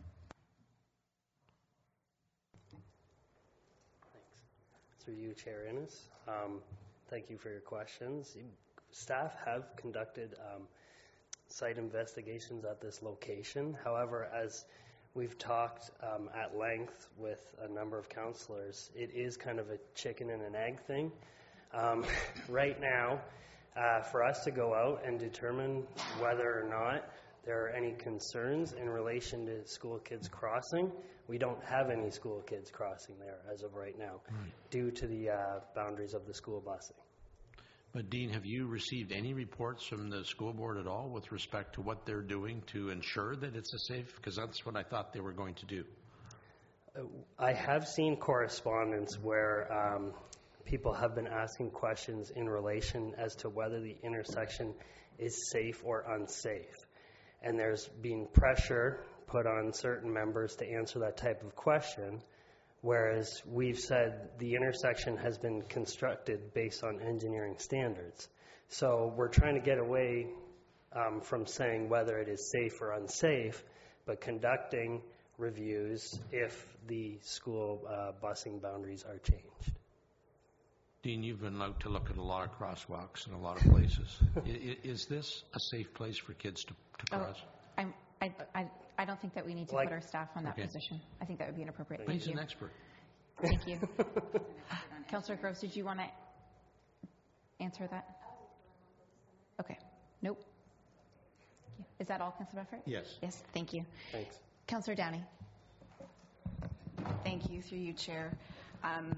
Thanks. Through you, Chair Ennis. Um, Thank you for your questions. Staff have conducted um, site investigations at this location. However, as we've talked um, at length with a number of councillors, it is kind of a chicken and an egg thing. Um, right now, uh, for us to go out and determine whether or not there are any concerns in relation to school kids crossing, we don't have any school kids crossing there as of right now, Right. due to the uh, boundaries of the school busing. But Dean, have you received any reports from the school board at all with respect to what they're doing to ensure that it's a safe? Because that's what I thought they were going to do. Uh, I have seen correspondence where um, people have been asking questions in relation as to whether the intersection is safe or unsafe. and there's been pressure put on certain members to answer that type of question, whereas we've said the intersection has been constructed based on engineering standards. So we're trying to get away um, from saying whether it is safe or unsafe, but conducting reviews if the school uh, busing boundaries are changed. Dean, you've been out to look at a lot of crosswalks in a lot of places. I- i- Is this a safe place for kids to, to Oh, cross? I'm, I, I, I don't think that we need to Like- put our staff on that Okay. position. I think that would be inappropriate. He's Thank an you. expert. Thank you. Councillor Groves, did you want to answer that? Okay. Nope. Is that all, Councillor Bedford? Yes. Yes, thank you. Thanks. Councillor Downey. Thank you, through you, Chair. Um,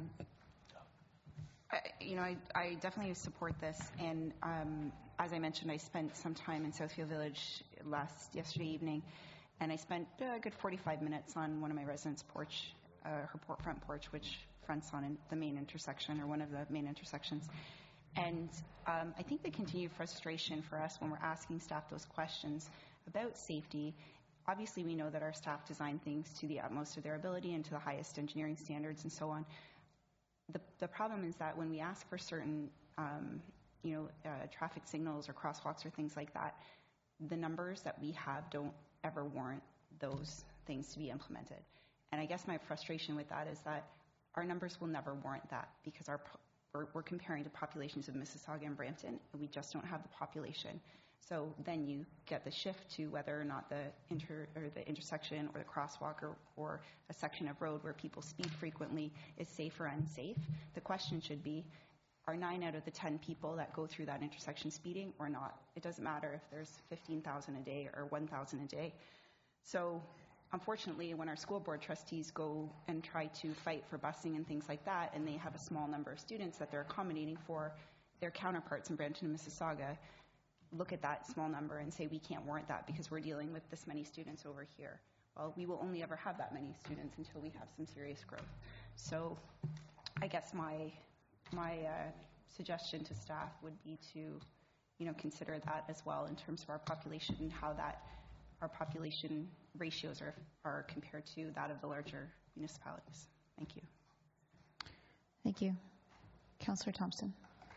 I, you know, I, I definitely support this, and um, as I mentioned, I spent some time in Southfield Village last yesterday evening, and I spent uh, a good forty-five minutes on one of my residents' porch, uh, her por- front porch, which fronts on in the main intersection, or one of the main intersections. And um, I think the continued frustration for us when we're asking staff those questions about safety, obviously we know that our staff design things to the utmost of their ability and to the highest engineering standards and so on. The, the problem is that when we ask for certain, um, you know, uh, traffic signals or crosswalks or things like that, the numbers that we have don't ever warrant those things to be implemented. And I guess my frustration with that is that our numbers will never warrant that, because our we're, we're comparing to populations of Mississauga and Brampton, and we just don't have the population. So then you get the shift to whether or not the inter or the intersection or the crosswalk or, or a section of road where people speed frequently is safe or unsafe. The question should be, are nine out of the ten people that go through that intersection speeding or not? It doesn't matter if there's fifteen thousand a day or one thousand a day. So unfortunately, when our school board trustees go and try to fight for busing and things like that, and they have a small number of students that they're accommodating for, their counterparts in Brampton and Mississauga look at that small number and say, we can't warrant that because we're dealing with this many students over here. Well, we will only ever have that many students until we have some serious growth. So I guess my, my uh, suggestion to staff would be to, you know, consider that as well in terms of our population and how that our population ratios are, are compared to that of the larger municipalities. Thank you. Thank you. Councillor Thompson.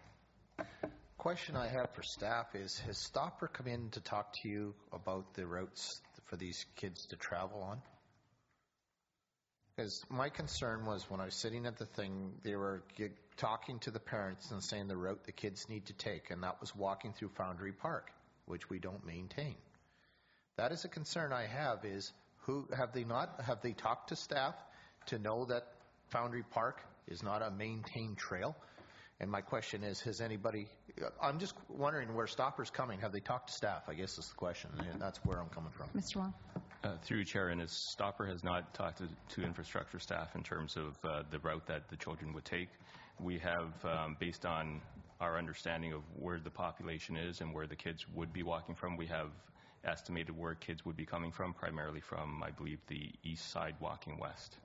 Question I have for staff is, has Stopper come in to talk to you about the routes for these kids to travel on? Because my concern was when I was sitting at the thing, they were g- talking to the parents and saying the route the kids need to take, and that was walking through Foundry Park, which we don't maintain. That is a concern I have, is who have they not, have they talked to staff to know that Foundry Park is not a maintained trail? And my question is, has anybody, I'm just wondering where Stopper's coming. Have they talked to staff? I guess is the question, and that's where I'm coming from. Mister Wong. Uh, through Chair Innes, Stopper has not talked to, to infrastructure staff in terms of uh, the route that the children would take. We have, um, based on our understanding of where the population is and where the kids would be walking from, we have estimated where kids would be coming from, primarily from, I believe, the east side walking west.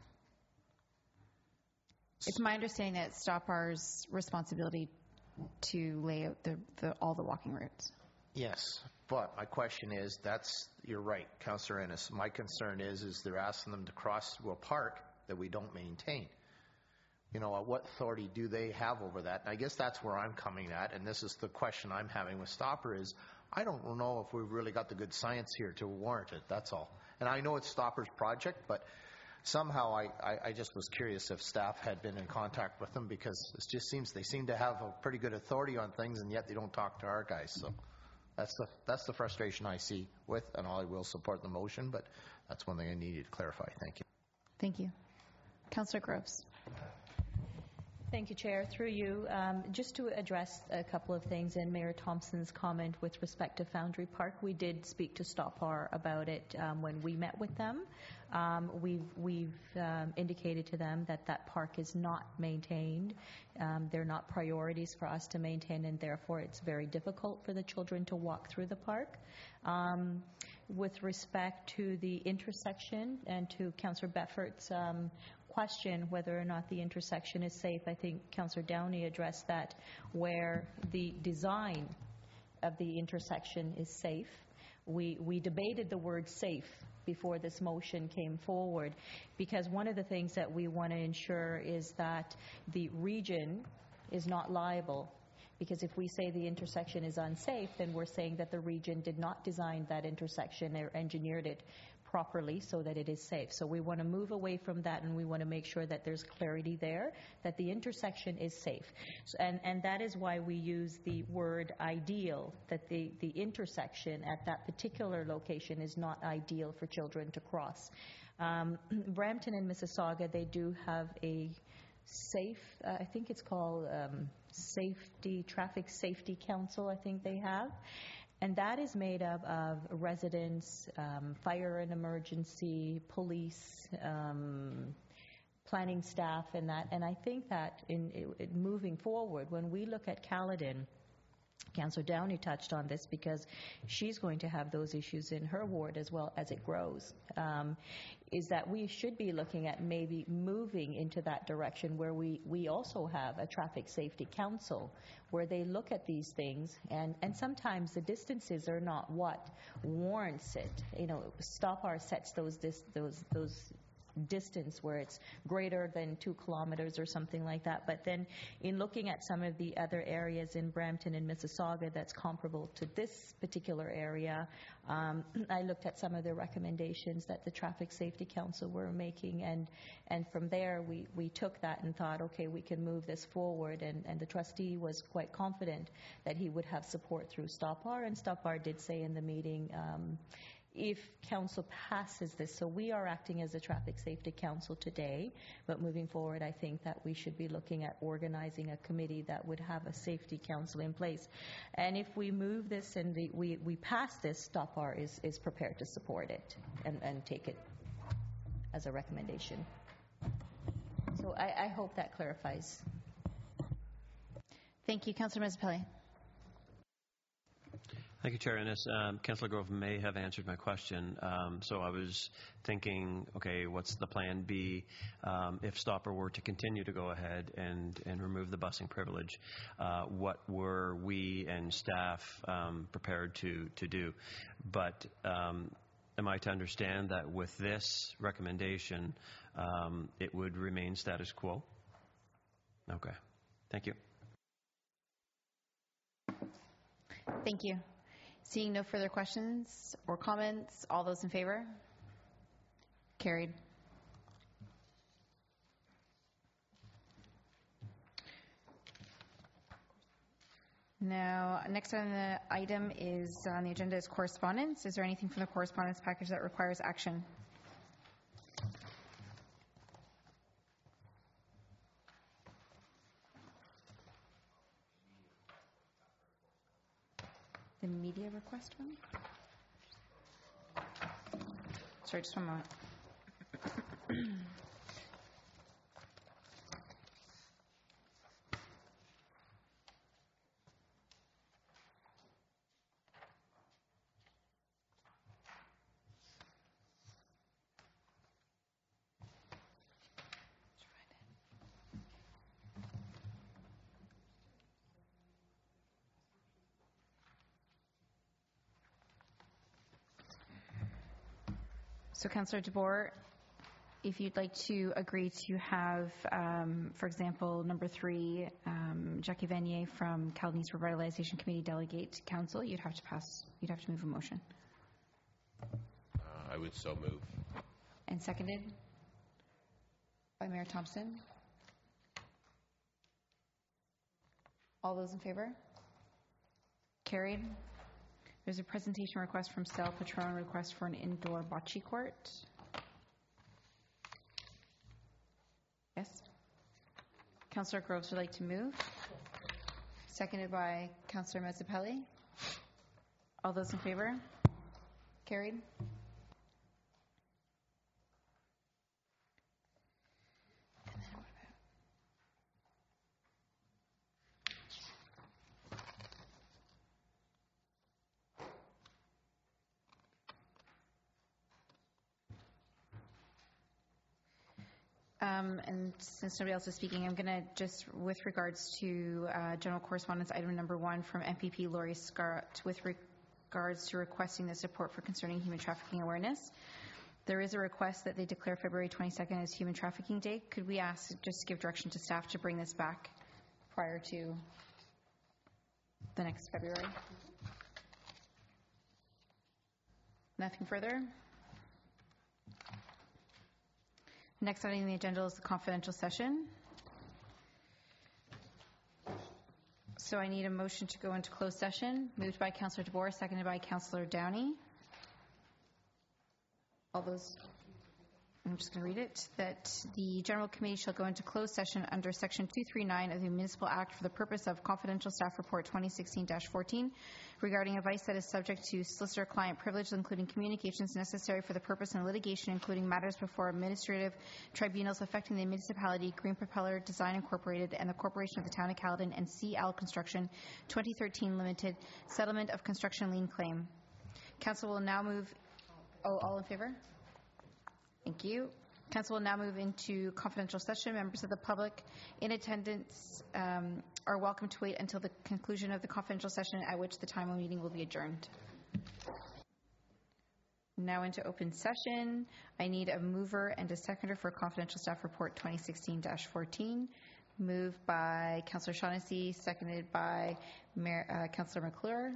It's my understanding that it's Stopper's responsibility to lay out the, the, all the walking routes. Yes, but my question is, that's, you're right, Councillor Ennis. My concern is, is they're asking them to cross through a park that we don't maintain. You know, what authority do they have over that? And I guess that's where I'm coming at, and this is the question I'm having with Stopper is, I don't know if we've really got the good science here to warrant it, that's all. And I know it's Stopper's project, but somehow I, I, I just was curious if staff had been in contact with them, because it just seems they seem to have a pretty good authority on things, and yet they don't talk to our guys. So that's the that's the frustration I see with, and I will support the motion, but that's one thing I needed to clarify. Thank you. Thank you. Councillor Groves. Thank you, Chair. Through you, um, just to address a couple of things in Mayor Thompson's comment with respect to Foundry Park, we did speak to Stopper about it um, when we met with them. Um, we've we've um, indicated to them that that park is not maintained. Um, they're not priorities for us to maintain, and therefore it's very difficult for the children to walk through the park. Um, with respect to the intersection and to Councillor Bedford's um, question whether or not the intersection is safe, I think Councillor Downey addressed that, where the design of the intersection is safe. we, we debated the word safe before this motion came forward, because one of the things that we want to ensure is that the region is not liable. Because if we say the intersection is unsafe, then we're saying that the region did not design that intersection or engineered it properly so that it is safe. So we want to move away from that, and we want to make sure that there's clarity there, that the intersection is safe. So, and, and that is why we use the word ideal, that the, the intersection at that particular location is not ideal for children to cross. Um, Brampton and Mississauga, they do have a safe, uh, I think it's called um, Safety, Traffic Safety Council, I think they have. And that is made up of residents, um, fire and emergency, police, um, planning staff, and that. And I think that in, in moving forward, when we look at Caledon, Councillor Downey touched on this because she's going to have those issues in her ward as well as it grows, um, is that we should be looking at maybe moving into that direction where we, we also have a traffic safety council where they look at these things, and, and sometimes the distances are not what warrants it. You know, Stop R sets those, dis, those, those distance where it's greater than two kilometers or something like that. But then in looking at some of the other areas in Brampton and Mississauga that's comparable to this particular area, um, I looked at some of the recommendations that the Traffic Safety Council were making, and and from there we, we took that and thought, okay, we can move this forward, and, and the trustee was quite confident that he would have support through Stop R, and Stop R did say in the meeting, um, if council passes this, so we are acting as a traffic safety council today, but moving forward I think that we should be looking at organizing a committee that would have a safety council in place. And if we move this and the, we, we pass this, Stop R is, is prepared to support it and, and take it as a recommendation. So I, I hope that clarifies. Thank you. Councillor Mezapelli. Thank you, Chair Ennis. Um, Councillor Grove may have answered my question. Um, so I was thinking, okay, what's the plan B um, if Stop R were to continue to go ahead and, and remove the busing privilege? Uh, what were we and staff um, prepared to, to do? But um, am I to understand that with this recommendation, um, it would remain status quo? Okay. Thank you. Thank you. Seeing no further questions or comments, all those in favor? Carried. Now, next on the item is on the agenda is correspondence. Is there anything from the correspondence package that requires action? The media request one? Sorry, just one moment. So, Councillor DeBoer, if you'd like to agree to have, um, for example, number three, um, Jackie Vanier from Caledon East Revitalization Committee delegate to council, you'd have to pass, you'd have to move a motion. Uh, I would so move. And seconded by Mayor Thompson. All those in favor? Carried. There's a presentation request from Sal Patron, request for an indoor bocce court. Yes? Councillor Groves would like to move. Seconded by Councillor Mezapelli. All those in favor? Carried. Um, and since nobody else is speaking, I'm going to just, with regards to uh, general correspondence, item number one from M P P Laurie Scott, with re regards to requesting the support for concerning human trafficking awareness. There is a request that they declare February twenty-second as Human Trafficking Day. Could we ask, just give direction to staff to bring this back prior to the next February? Nothing further? Next item on the agenda is the confidential session. So I need a motion to go into closed session, moved by Councillor DeBoer, seconded by Councillor Downey. All those, I'm just going to read it, that the General Committee shall go into closed session under Section two thirty-nine of the Municipal Act for the purpose of Confidential Staff Report twenty sixteen dash fourteen regarding advice that is subject to solicitor-client privilege, including communications necessary for the purpose of litigation, including matters before administrative tribunals affecting the municipality, Green Propeller Design Incorporated, and the Corporation of the Town of Caledon, and C L Construction twenty thirteen Limited, settlement of construction lien claim. Council will now move... Oh, all in favor? Thank you. Council will now move into confidential session. Members of the public in attendance um, are welcome to wait until the conclusion of the confidential session, at which the time of meeting will be adjourned. Now into open session. I need a mover and a seconder for confidential staff report twenty sixteen dash fourteen. Moved by Councillor Shaughnessy, seconded by Mayor, uh, Councillor McClure.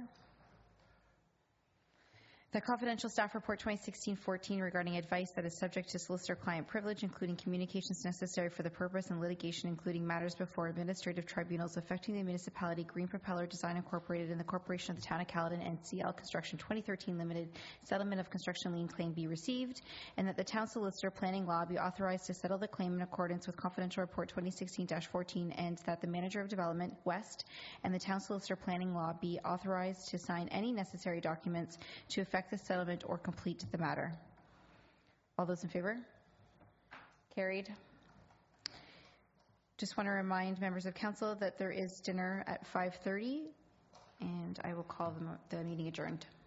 The confidential staff report twenty sixteen fourteen regarding advice that is subject to solicitor-client privilege, including communications necessary for the purpose and litigation, including matters before administrative tribunals affecting the municipality, Green Propeller Design Incorporated, and the Corporation of the Town of Caledon, and C L Construction twenty thirteen Limited, settlement of construction lien claim be received, and that the town solicitor planning law be authorized to settle the claim in accordance with confidential report twenty sixteen dash fourteen, and that the manager of development, West, and the town solicitor planning law be authorized to sign any necessary documents to effect the settlement or complete the matter. All those in favor? Carried. Just want to remind members of council that there is dinner at five thirty, and I will call the, the meeting adjourned.